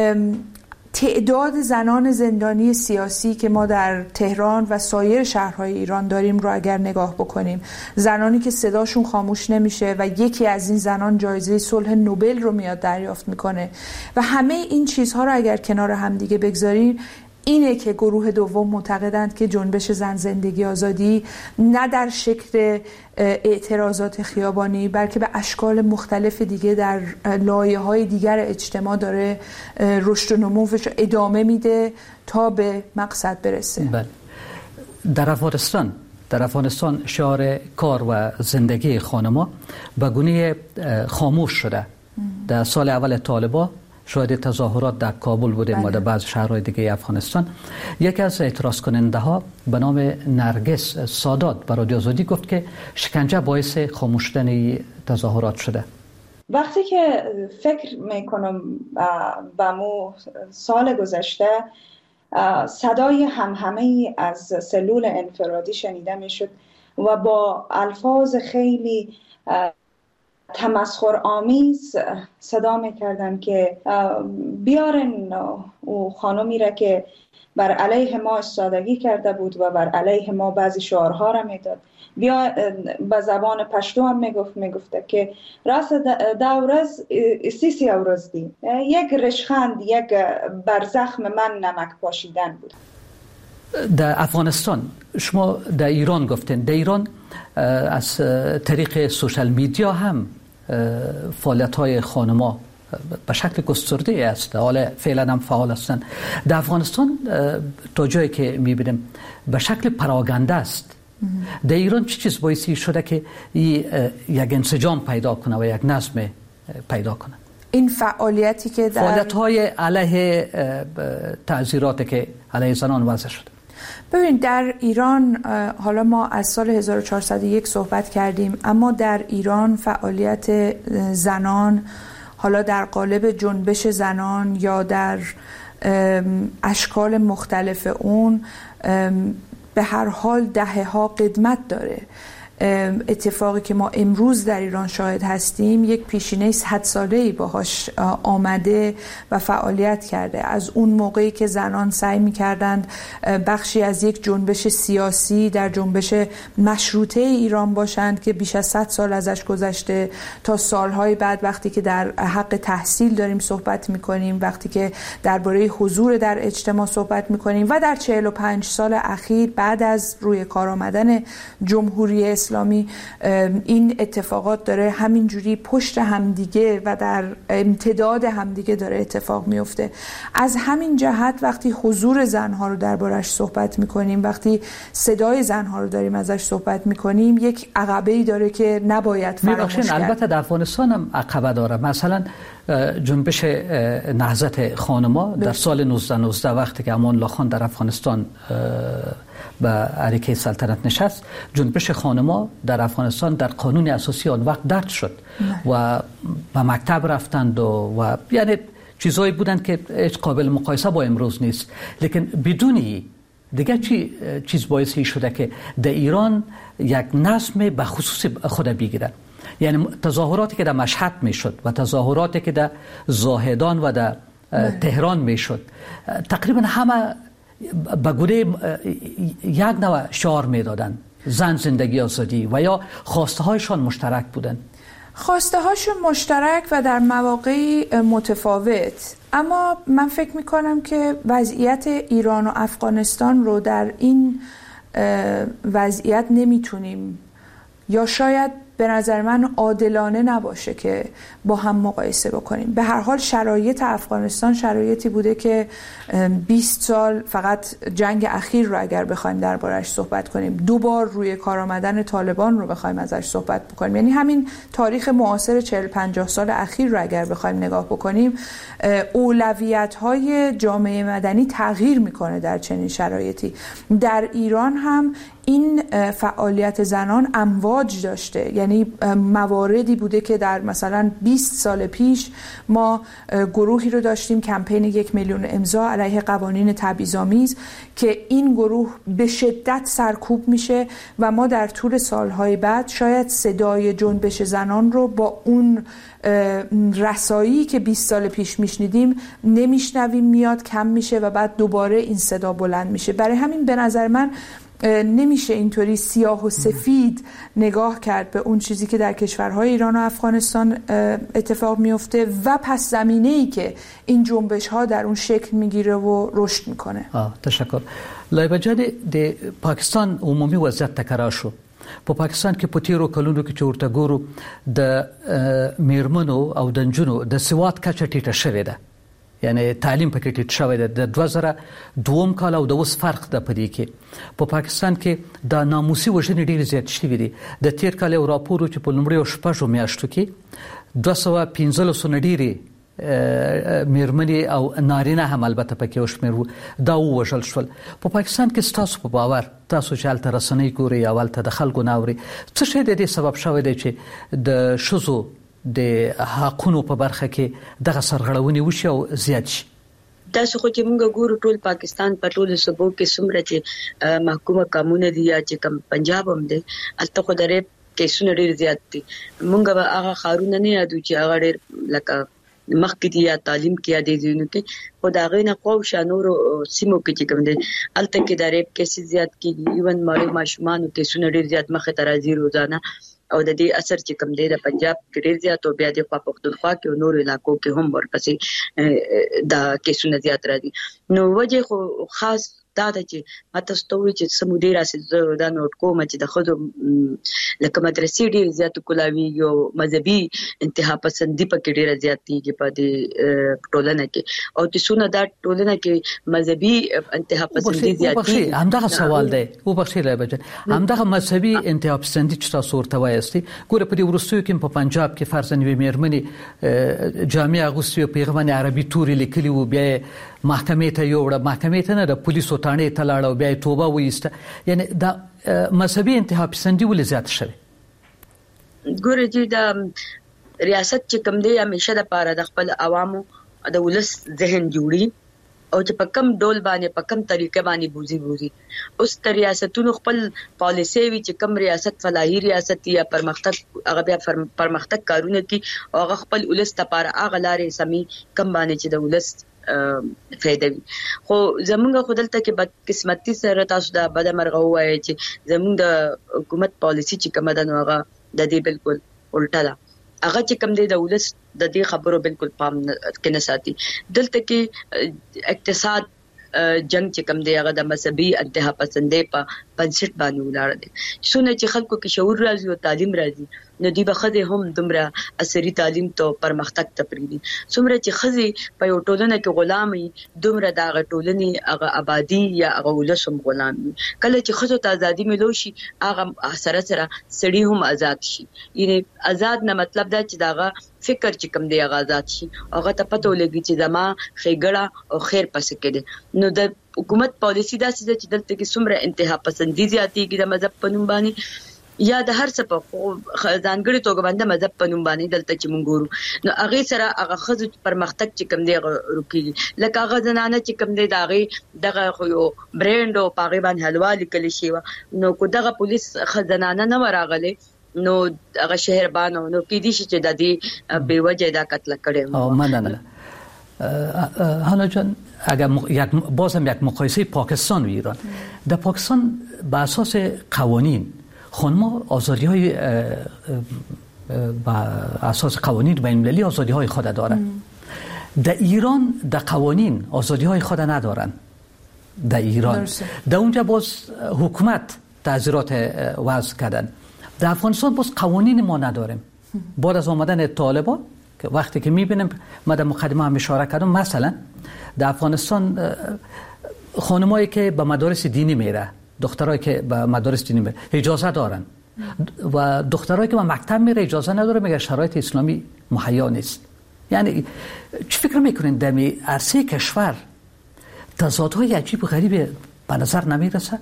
تعداد زنان زندانی سیاسی که ما در تهران و سایر شهرهای ایران داریم رو اگر نگاه بکنیم، زنانی که صداشون خاموش نمیشه و یکی از این زنان جایزه صلح نوبل رو میاد دریافت میکنه و همه این چیزها رو اگر کنار هم دیگه بگذاریم، اینه که گروه دوم معتقدند که جنبش زن زندگی آزادی نه در شکل اعتراضات خیابانی بلکه به اشکال مختلف دیگه در لایه‌های دیگر اجتماع داره رشد و نموش ادامه میده تا به مقصد برسه. بله. در افغانستان در افغانستان شعار کار و زندگی خانم‌ها به گونه خاموش شده. در سال اول طالبان شاید تظاهرات در کابل بودیم و در بعض شهرهای دیگه افغانستان. یکی از اعتراض کننده ها به نام نرگس سادات به رادیو آزادی گفت که شکنجه باعث خاموش شدن تظاهرات شده. وقتی که فکر میکنم به مو سال گذشته صدای همهمه از سلول انفرادی شنیده میشد و با الفاظ خیلی تمسخر آمیز صدا میکردن که بیارن او خانمی را که بر علیه ما استادگی کرده بود و بر علیه ما بعضی شعارها را میداد، بیا به زبان پشتو هم میگفت میگفته که راست دورز سیسی اورز دی یک رشخند یک بر زخم من نمک پاشیدن بود. در افغانستان شما در ایران گفتین، در ایران از طریق سوشال میدیا هم فعالیت‌های خانم‌ها به شکل گسترده است، حالا فعلا هم فعال هستند. در افغانستان تا جایی که می‌بینیم به شکل پراگنده است. در ایران چه چیز باعثی شده که یک انسجام پیدا کنه و یک نظم پیدا کنه؟ این فعالیتی که در فعالیت‌های علیه تعزیراتی که علیه زنان وضع شده. ببینید در ایران، حالا ما از سال هزار و چهارصد و یک صحبت کردیم، اما در ایران فعالیت زنان حالا در قالب جنبش زنان یا در اشکال مختلف اون به هر حال دهه ها قدمت داره. اتفاقی که ما امروز در ایران شاهد هستیم یک پیشینه صد ساله‌ای باهاش آمده و فعالیت کرده. از اون موقعی که زنان سعی می‌کردند بخشی از یک جنبش سیاسی در جنبش مشروطه ایران باشند که بیش از صد سال ازش گذشته، تا سالهای بعد وقتی که در حق تحصیل داریم صحبت می‌کنیم، وقتی که درباره حضور در اجتماع صحبت می‌کنیم و در چهل و پنج سال اخیر بعد از روی کار آمدن جمهوری اسلامی این اتفاقات داره همینجوری پشت همدیگه و در امتداد همدیگه داره اتفاق میفته. از همین جهت وقتی حضور زنها رو دربارش صحبت میکنیم، وقتی صدای زنها رو داریم ازش صحبت میکنیم، یک عقبه‌ای داره که نباید فراموش کرد. البته در افغانستان هم عقبه داره. مثلا جنبش نهضت خانما در سال نوزده نوزده وقتی که امان الله خان در افغانستان به عریکه سلطنت نشست، جنبش خانم‌ها در افغانستان در قانون اساسی آن وقت درج شد و به مکتب رفتند و, و یعنی چیزایی بودند که هیچ قابل مقایسه با امروز نیست. لیکن بدونی دیگه چی چیز باعثی شده که در ایران یک نظم به خصوص خود بگیره. یعنی تظاهراتی که در مشهد میشد و تظاهراتی که در زاهدان و در تهران میشد تقریبا همه به گونه یک نوع شعار میدادن، زن، زندگی، آزادی، و یا خواسته هایشان مشترک بودن. خواسته هاشون مشترک و در مواقعی متفاوت، اما من فکر میکنم که وضعیت ایران و افغانستان رو در این وضعیت نمیتونیم، یا شاید به نظر من عادلانه نباشه که با هم مقایسه بکنیم. به هر حال شرایط افغانستان شرایطی بوده که بیست سال فقط جنگ اخیر رو اگر بخوایم دربارش صحبت کنیم، دو بار روی کار آمدن طالبان رو بخوایم ازش صحبت بکنیم، یعنی همین تاریخ معاصر چهل پنجاه سال اخیر رو اگر بخوایم نگاه بکنیم، اولویت‌های جامعه مدنی تغییر میکنه در چنین شرایطی. در ایران هم این فعالیت زنان امواج داشته، یعنی مواردی بوده که در مثلا بیست سال پیش ما گروهی رو داشتیم، کمپین یک میلیون امضا علیه قوانین تبعیض‌آمیز، که این گروه به شدت سرکوب میشه و ما در طول سالهای بعد شاید صدای جنبش زنان رو با اون رسایی که بیست سال پیش میشنیدیم نمیشنویم، میاد کم میشه و بعد دوباره این صدا بلند میشه. برای همین به نظر من نمیشه اینطوری سیاه و سفید نگاه کرد به اون چیزی که در کشورهای ایران و افغانستان اتفاق میفته و پس زمینه‌ای که این جنبش ها در اون شکل میگیره و رشد میکنه. آه تشکر. لایبه جان د پاکستان عمومی وضعیت تکرار شو. په پاکستان کې په تیرو کلونو کې چې ورته ګورو د میرمنو او د نجونو د سواد کچه ټیټه شوې ده، یعنی تعلیم پکې ټیټ شوی دی. د دوه زره دوم کال او د اوس فرق ده په دې کې. په پاکستان کې د ناموسي وژنې ډېرې زیات شوي دي. د تیر کال یو راپور چې په لومړیو شپږو میاشتو کې دوه سوه پنځلس نه ډېرې میرمنې او نارینه هم البته پکې وشمېر دا ووژل شول. په پاکستان کې ستاسو په باور، تاسو چې هلته رسنۍ ګورئ او هلته د خلکو نه اورئ، څه شی د دې سبب شوی دی چې د ښځو د حقونو په برخه کې دغه سرغړونې وشي او زیات شي؟ تاسو خو چې موږ ګورو ټول پاکستان په ټولو صوبو کې څومره چې محکومه قانون دي یا چې کم پنجاب هم دی، هلته خو د ریپ کیسونه ډېر زیات دي. موږ به هغه ښارونه نه یادو چې هغه ډېر لکه مخکې دي یا تعلیم کې یا دې ځایونو کې، خو د هغې نه خواوشا نورو سیمو کې چې کوم دی هلته کې د ریپ کیسې زیات کېږي. ایون ماړه ماشومانو کیسونه ډېر زیات مخې ته راځي روزانه، او د دې اثر چې کوم دی د پنجاب کې ډېر زیات او بیا د خوا پښتونخوا کې او نورو علاقو کې هم ورپسې دا کیسونه زیات راځي. نو وجه خو خاص دا ده چې ماته ستوي چې سمودي راسي دا نوٹ کوم چې د خود لکه مدرسې ډېر زیات کولاوي یو مذهبي انتها پسندي پکې ډېر زیات دي په دې ټولنه کې، او چې څونه دا ټولنه کې مذهبي انتها پسندي زیات دي. همدغه سوال دی او بخښي لایبه همدغه مذهبي انتها پسندي چې تاسو ورته وایستي. ګوره په دې وروستیو کې په پنجاب کې فرض نیوي میرمنې جامع اغوستي او پیغام عربي توري لیکلي وو، بیا محکمې ته یوړه، محکمې ته نه د پولیسو تانې ته لاړه او بیا توبه وایسته. یعنی دا مذهبي انتها پسندي ولې زیات شوی؟ ګوره چې دا ریاست چې کوم دی همیشه د پاره د خپل عوامو د ولس ذهن جوړي او چې په کم ډول باندې په کم طریقې باندې بوزي بوزي. اوس تر ریاستونو خپل پالیسي وی چې کم ریاست فلاحي ریاست یا پرمختګ هغه بیا پرمختګ کارونه کوي او هغه خپل ولس ته پاره هغه لارې سمي کم باندې چې د ولس فائدہ وي. خو زمونږ خودلته کې بد قسمتي سره تاسو دا بد مرغه وایي چې زمونږ د حکومت پالیسي چې کومه ده نو هغه د دې بالکل الټا ده. هغه چې کوم دی د ولس د دې خبرو بالکل پام کې نه ساتي. دلته کې اقتصاد جنگ چې کوم دی هغه د مذهبي انتها پسندۍ په بنسټ باندې ولاړ دی. څونه چې خلکو کې شعور راځي او تعلیم راځي نو دی به خزه هم دومره عصري تعلیم ته پرمختګ ته پریدي. څومره چې خزه په یو ټولنه کې غلامي دومره دا غټولني هغه آبادی یا هغه ولسم غلامي. کله چې خزه ته ازادي ملو شي هغه سره سره سړي هم آزاد شي. یعنی آزاد نه مطلب دا چې داغه فکر چې کوم دی هغه آزاد شي، هغه ته پته ولګي چې زما خېګړه او خیر پس کېده. نو د حکومت پالیسی داسې ده چې دلته کې څومره انتها پسندي زیاتېږي د مذهب په نوم باندې یا د هر څه په ځانګړي توګه باندې مذهب په نوم باندې دلته چې مونږ ګورو نو هغه سره هغه خزو پرمختګ چې کوم دی رکیږي لکه هغه زنانه چې کوم دی دا هغه دغه خو یو برند او پاغي باندې حلوا لیکل شي نو کو دغه پولیس خزانه نه وراغله نو هغه شهربانو نو کې دي چې د دې به وجه دا قتل کړي او مننه حالا جان اگر یک بازم یک مقایسه پاکستان و ایران در پاکستان به اساس قوانین خانم‌ها آزادی‌های با اساس قوانین بین المللی آزادی‌های خود دارند. در ایران در قوانین آزادی‌های خود ندارند. در ایران در اونجا باز حکومت تعزیرات وضع کردن. در افغانستان باز قوانین ما نداریم. بعد از آمدن طالبان که وقتی که می‌بینیم ما در مقدمه هم اشاره کردم مثلا در افغانستان خانمایی که به مدارس دینی میره دخترایی که به مدارس دینی میره اجازه دارن و دخترایی که به مکتب میره اجازه نداره مگر شرایط اسلامی مهیا نیست. یعنی چی فکر میکنین در عرصه کشور تضادهای عجیب و غریب به نظر نمیرسه؟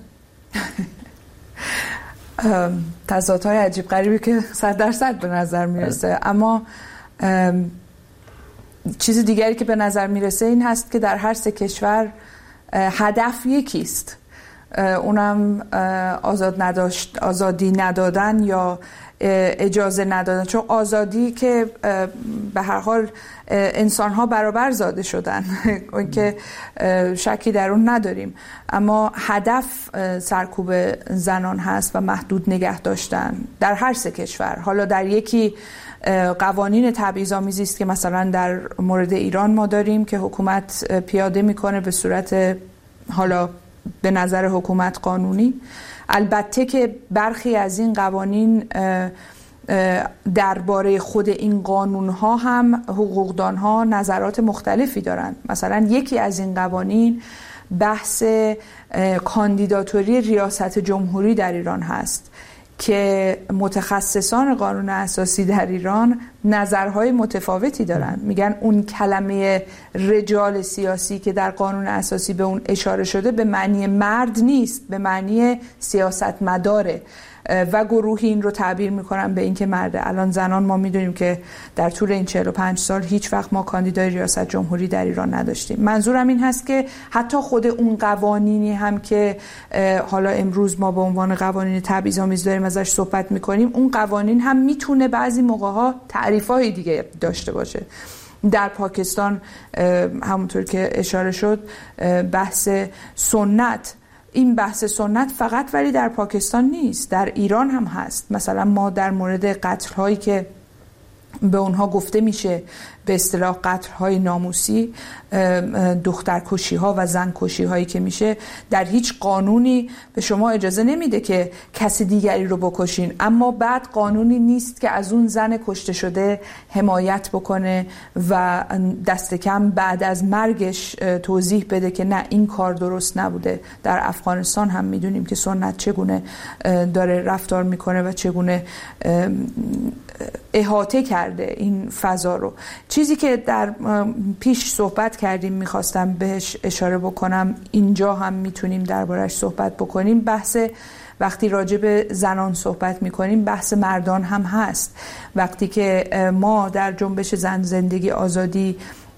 تضادهای عجیب غریبی که صد درصد به نظر میرسه اما چیز دیگری که به نظر میرسه این هست که در هر سه کشور هدف یکیست، اونم آزاد نداشت آزادی ندادن یا اجازه ندادن، چون آزادی که به هر حال انسان ها برابر زاده شدن اون که شکی در اون نداریم، اما هدف سرکوب زنان هست و محدود نگه داشتن در هر سه کشور. حالا در یکی قوانین تبعیض‌آمیزی است که مثلا در مورد ایران ما داریم که حکومت پیاده میکنه به صورت حالا به نظر حکومت قانونی، البته که برخی از این قوانین درباره خود این قانون‌ها هم حقوقدان‌ها نظرات مختلفی دارند. مثلا یکی از این قوانین بحث کاندیداتوری ریاست جمهوری در ایران هست که متخصصان قانون اساسی در ایران نظرهای متفاوتی دارن. میگن اون کلمه رجال سیاسی که در قانون اساسی به اون اشاره شده به معنی مرد نیست، به معنی سیاستمداره و گروهی این رو تعبیر میکنن به این که مرده. الان زنان ما میدونیم که در طول این چهل و پنج سال هیچ وقت ما کاندیدای ریاست جمهوری در ایران نداشتیم. منظورم این هست که حتی خود اون قوانینی هم که حالا امروز ما به عنوان قوانین تبعیض‌آمیز داریم ازش صحبت میکنیم، اون قوانین هم میتونه بعضی موقع‌ها تعریف‌های دیگه داشته باشه. در پاکستان همونطور که اشاره شد بحث سنت، این بحث سنت فقط ولی در پاکستان نیست، در ایران هم هست. مثلا ما در مورد قتل هایی که به اونها گفته میشه به اصطلاح قتل های ناموسی، دخترکشی ها و زن کشی هایی که میشه، در هیچ قانونی به شما اجازه نمیده که کسی دیگری رو بکشین، اما بعد قانونی نیست که از اون زن کشته شده حمایت بکنه و دست کم بعد از مرگش توضیح بده که نه این کار درست نبوده. در افغانستان هم میدونیم که سنت چگونه داره رفتار میکنه و چگونه احاطه کرده این فضا رو. چیزی که در پیش صحبت کردیم میخواستم بهش اشاره بکنم، اینجا هم میتونیم دربارش صحبت بکنیم. بحث وقتی راجع به زنان صحبت میکنیم بحث مردان هم هست. وقتی که ما در جنبش زن زندگی آزادی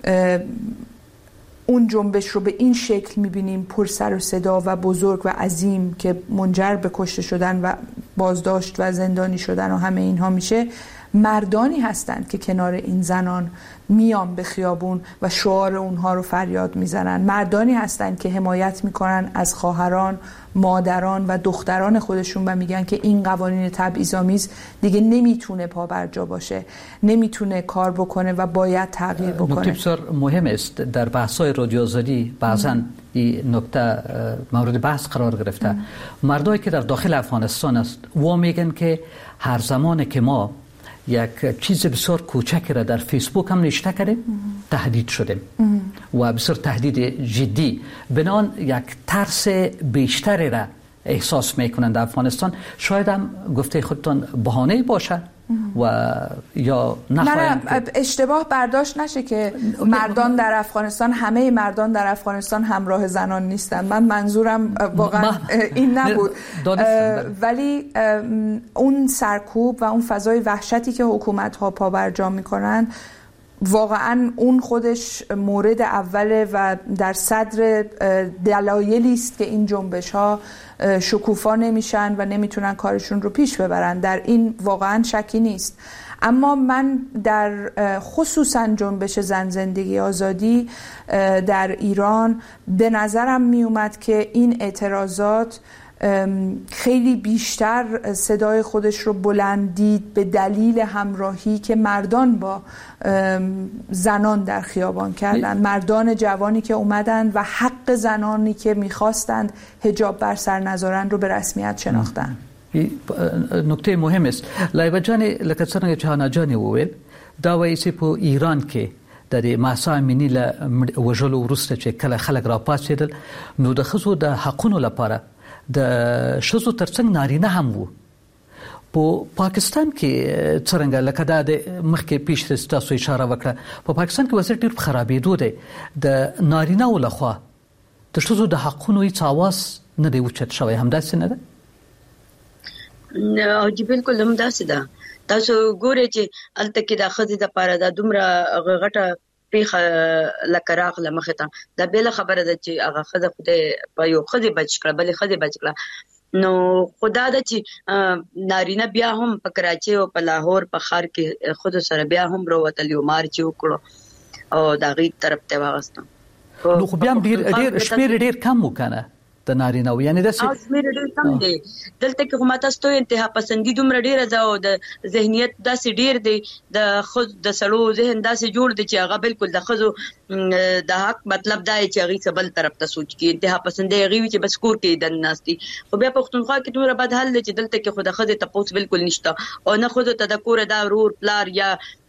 اون جنبش رو به این شکل میبینیم پر سر و صدا و بزرگ و عظیم که منجر به کشته شدن و بازداشت و زندانی شدن و همه اینها میشه، مردانی هستند که کنار این زنان میان به خیابون و شعار اونها رو فریاد میزنن. مردانی هستند که حمایت میکنن از خواهران، مادران و دختران خودشون و میگن که این قوانین تبعیض‌آمیز دیگه نمیتونه پابرجا باشه، نمیتونه کار بکنه و باید تغییر بکنه. نکته بسیار مهم است در بحث‌های رادیو آزادی بعضاً این نکته مورد بحث قرار گرفته. مردایی که در داخل افغانستان است و میگن که هر زمان که ما یک چیز بسیار کوچکی را در فیسبوک هم نشته کردیم تهدید شدیم و بسیار تهدید جدی، بنان یک ترس بیشتری را احساس میکنند در افغانستان. شاید هم گفته خودتان بهانه باشه و یا نخواهیم نه اشتباه برداشت نشه که مردان در افغانستان، همه مردان در افغانستان همراه زنان نیستن. من منظورم واقعا این نبود، ولی اون سرکوب و اون فضای وحشتی که حکومت ها پابرجا میکنن واقعا اون خودش مورد اوله و در صدر دلایلی است که این جنبش ها شکوفا نمیشن و نمیتونن کارشون رو پیش ببرن. در این واقعا شکی نیست. اما من در خصوصا جنبش زن زندگی آزادی در ایران به نظرم می اومد که این اعتراضات خیلی بیشتر صدای خودش رو بلندید به دلیل همراهی که مردان با زنان در خیابان کردن، مردان جوانی که اومدن و حق زنانی که میخواستند حجاب بر سر نذارن رو به رسمیت شناختن. نکته مهم است. لایبه جان لکه څنګه چې هانا جان وویل دا وایي چې په ایران کې د ماسا امینی له وژلو وروسته چې کله خلک را پاتېدل نو د ښځو د حقونو لپاره د ښځو ترڅنګ نارینه هم وو. په پاکستان کې څنګه لکه دا د مخکې پیش تاسو اشاره وکړه، په پاکستان کې وضعیت ډېر خرابېدو دی. د نارینه‌و لخوا د ښځو د حقونو هیڅ اواز نه دی اوچت شوی، همداسې نه ده؟ او جی بالکل هم داسې ده. تاسو ګورئ چې هلته کې د ښځې دپاره دا دومره غټه پیښه لکه راغله مخې ته، دا بېله خبره ده چې هغه ښځه خدای په یو ښځې بچ کړه، بلې ښځې بچ کړه. نو خدا ده چې نارینه بیا هم په کراچۍ او په لاهور په ښار کې ښځو سره بیا هم راوتل، یو مارچ یې وکړو او د هغې طرف ته یې واغېستم. نو خو بیا هم ډېر شمېر ډېر کم و که نه د نارینه و، یعنې داسې شمېر ډېر کم دی. دلته کې خو ما تاسو ته انتها پسندي دومره ډېره ده او د ذهنیت داسې ډېر دی، د ښځو د سړو ذهن داسې جوړ دی چې هغه بالکل د ښځو د حق مطلب دا چې هغې څه بل طرف ته سوچ کړي، انتها پسندي هغې وي چې بس کور کې دن ناست دي. خو بیا پښتونخوا کې دومره بد حال دی چې دلته کې خو د ښځې تپوس بالکل نشته او نه ښځو ته د کوره دا ورور پلار یا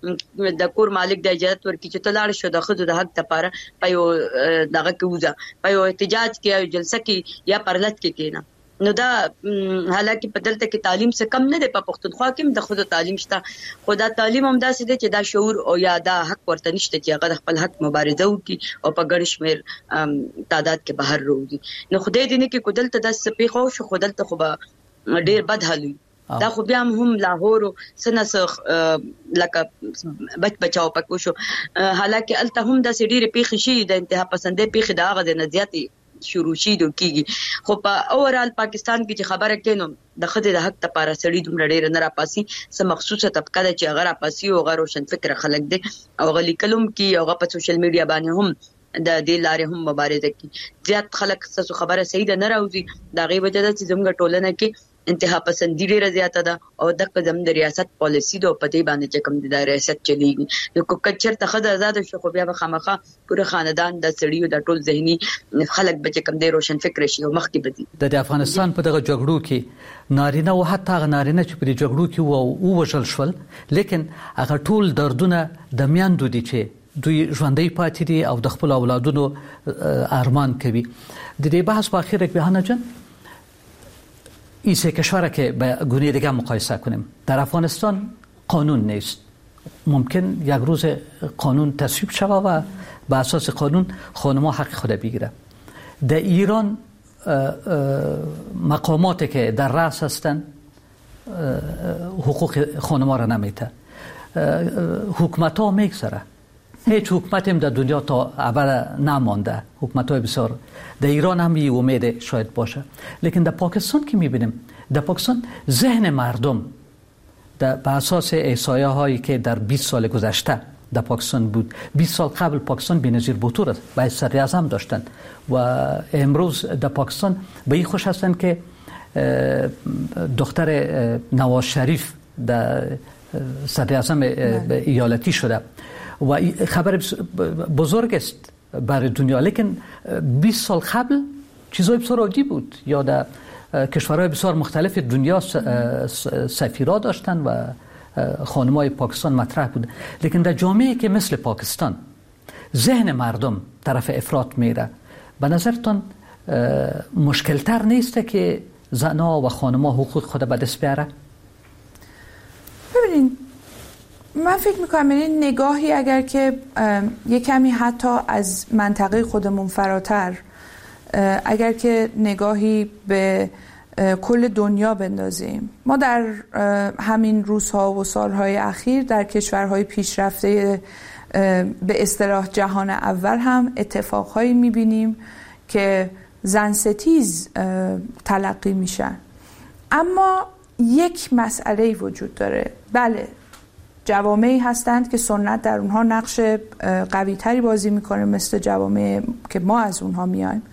د کور مالک د اجازه ورکړي چې ته لاړ شو د ښځو د حق لپاره په یو دغه کې وځه، په یو احتجاج کې یا جلسه کې یا پرلط کې کېنه. نو دا حالانکه په دلته کې تعلیم څه کم نه دی، په پښتونخوا کې هم د ښځو تعلیم شته، خو دا تعلیم هم داسې دی چې دا شعور او یا دا حق ورته نشته چې هغه د خپل حق مبارزه وکړي او په ګڼ شمېر تعداد کې بهر راوځي. نو خدای دې نه کړي که دلته داسې څه پېښه وشو، خو دلته خو به ډېر بد حال وي. دا خو بیا هم لاهور څه نه څه لکه بچ بچاو پکې وشو، حالانکه هلته هم داسې ډېرې پېښې شوي د انتها پسندۍ پېښې د هغه ځای نه زیاتې شروع شي دو کیږي. خو په اورال پاکستان کې چې خبره کینو د ښځې د حق لپاره سړي دومره ډېر نه راپاسي، څه مخصوصه طبقه ده چې هغه راپاسي او هغه روشن فکر خلک دي او هغه لیکلم کې هغه په سوشل میډیا باندې هم د دې لارې هم مبارزه کوي. زیات خلک څه خبره صحیح ده نه راوځي، د هغې وجه ده چې زموږ ټولنه کې انتها پسندي ډېره زیاته ده او دغه زموږ د ریاست پالیسي ده او په دې باندې چې کوم د ریاست چلیږي. نو که چېرته ښځه ازاده شو خو بیا به خامخا پوره خاندان د سړیو د ټول ذهني خلک به چې کوم دی روشن فکر شي او مخکې به ځي. د افغانستان په دغه جګړو کې نارینه او حتی هغه نارینه چې په دې جګړو کې ووژل شول، لیکن هغه ټول دردونه د میندو دي چې دوی ژوندۍ پاتې دي او د خپل اولادونو ارمان کوي. د دې بحث په اخیر کې بهانه جان این سه کشور که به گونه دیگه مقایسه کنیم، در افغانستان قانون نیست. ممکن یک روز قانون تصویب شود و به اساس قانون خانم‌ها حق خود بگیره. در ایران مقاماتی که در رأس هستند حقوق خانم‌ها را نمیده. حکومت‌ها میگذره. هیچ حکومتی هم در دنیا تا ابد نمانده، حکومت‌های بسیار. در ایران هم این امید شاید باشه، لیکن در پاکستان که می‌بینیم، در پاکستان ذهن مردم در به اساس احصایه هایی که در بیست سال گذشته در پاکستان بود، بیست سال قبل پاکستان بی‌نظیر بوتور است، باید صدر اعظم داشتند و امروز در پاکستان به این خوش هستند که دختر نواز شریف در صدر اعظم ایالتی شده و خبر بزرگ است برای دنیا. لیکن بیست سال قبل چیزای بسیار عادی بود، یا در کشورهای بسیار مختلف دنیا سفیرا داشتن و خانم‌های پاکستان مطرح بود. لیکن در جامعه که مثل پاکستان ذهن مردم طرف افراط میره، به نظرتان مشکلتر نیست که زنها و خانم‌ها حقوق خود به دست بیاره؟ ببینید من فکر میکنم این نگاهی اگر که یک کمی حتی از منطقه خودمون فراتر، اگر که نگاهی به کل دنیا بندازیم، ما در همین روزها و سالهای اخیر در کشورهای پیشرفته به اصطلاح جهان اول هم اتفاقهایی میبینیم که زن ستیز تلقی میشن. اما یک مسئله وجود داره. بله، جوامعی هستند که سنت در اونها نقش قوی تری بازی میکنه، مثل جوامع که ما از اونها میایم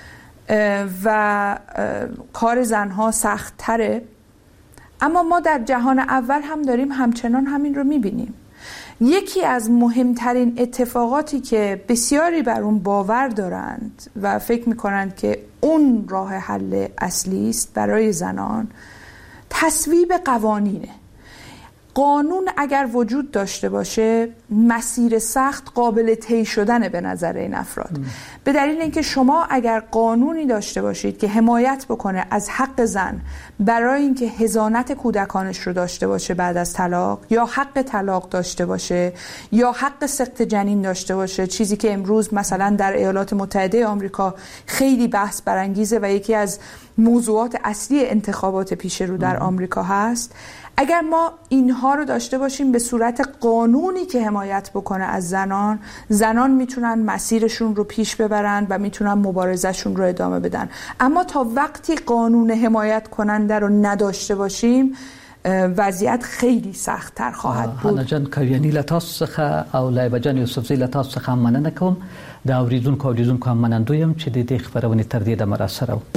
و کار زنها سخت تره. اما ما در جهان اول هم داریم همچنان همین رو میبینیم. یکی از مهمترین اتفاقاتی که بسیاری بر اون باور دارند و فکر میکنند که اون راه حل اصلی است برای زنان، تصویب قوانینه. قانون اگر وجود داشته باشه، مسیر سخت قابل طی شدنه به نظر این افراد. ام. به دلیل اینکه شما اگر قانونی داشته باشید که حمایت بکنه از حق زن برای اینکه حضانت کودکانش رو داشته باشه بعد از طلاق، یا حق طلاق داشته باشه، یا حق سقط جنین داشته باشه، چیزی که امروز مثلا در ایالات متحده آمریکا خیلی بحث برانگیزه و یکی از موضوعات اصلی انتخابات پیش رو در آمریکا هست. اگر ما اینها رو داشته باشیم به صورت قانونی که حمایت بکنه از زنان، زنان میتونن مسیرشون رو پیش ببرن و میتونن مبارزهشون رو ادامه بدن. اما تا وقتی قانون حمایت کننده رو نداشته باشیم، وضعیت خیلی سخت‌تر خواهد بود. هانا جان کویانی لتاس څخه او لایبه جان یوسفزی لتاس څخه مننه کوم. د اوریدونکو اوریدونکو هم منندوی یم چې د دې خبرونې تر دې دمه راسره وو.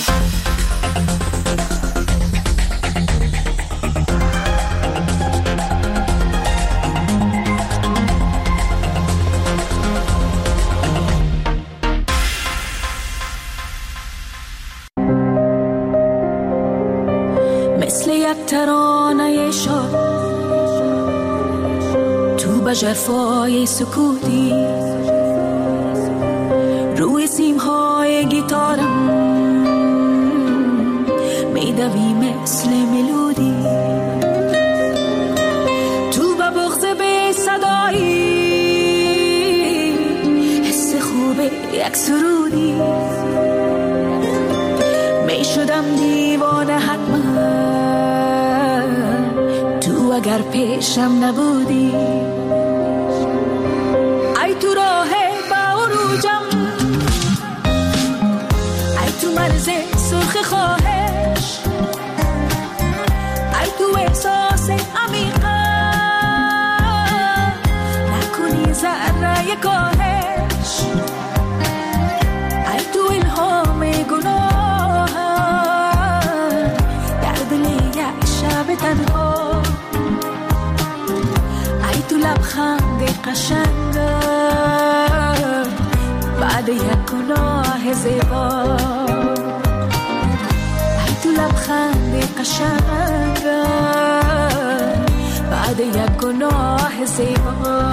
مثل یک ترانه شاد تو به ژرفای سکوتی، روی سیمهای گیتارم میدوی مثل ملودی، تو به بغض به صدایی حس خوب یک سرودی، میشدم دیوانه حتما تو اگر پیشم نبودی. ای تو راه با عروجم، ای تو مرز سرخ خواهش، ای تو احساس عمیقا نکنی ذره کاهش، ای تو الهام گناه در دل یک شب تنها، ای تو لبخند قشنگ بعد یک گناه زیبا، ای تو لبخند قشنگ بعد یک گناه زیبا.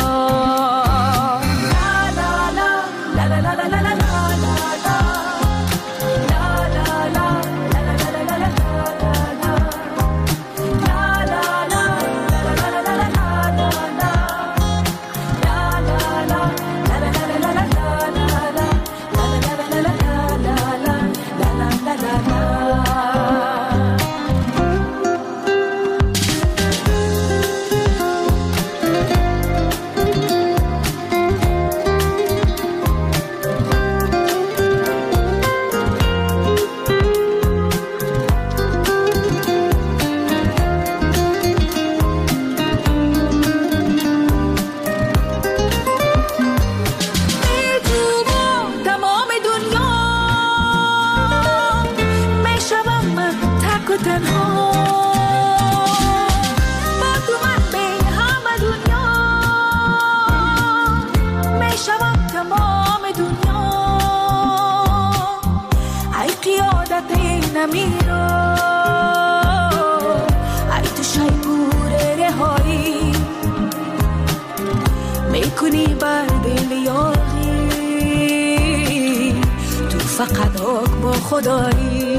فقط آگ با خدایی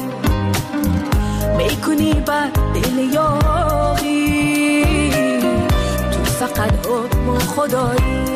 میکنی بر دل یاری، خدایی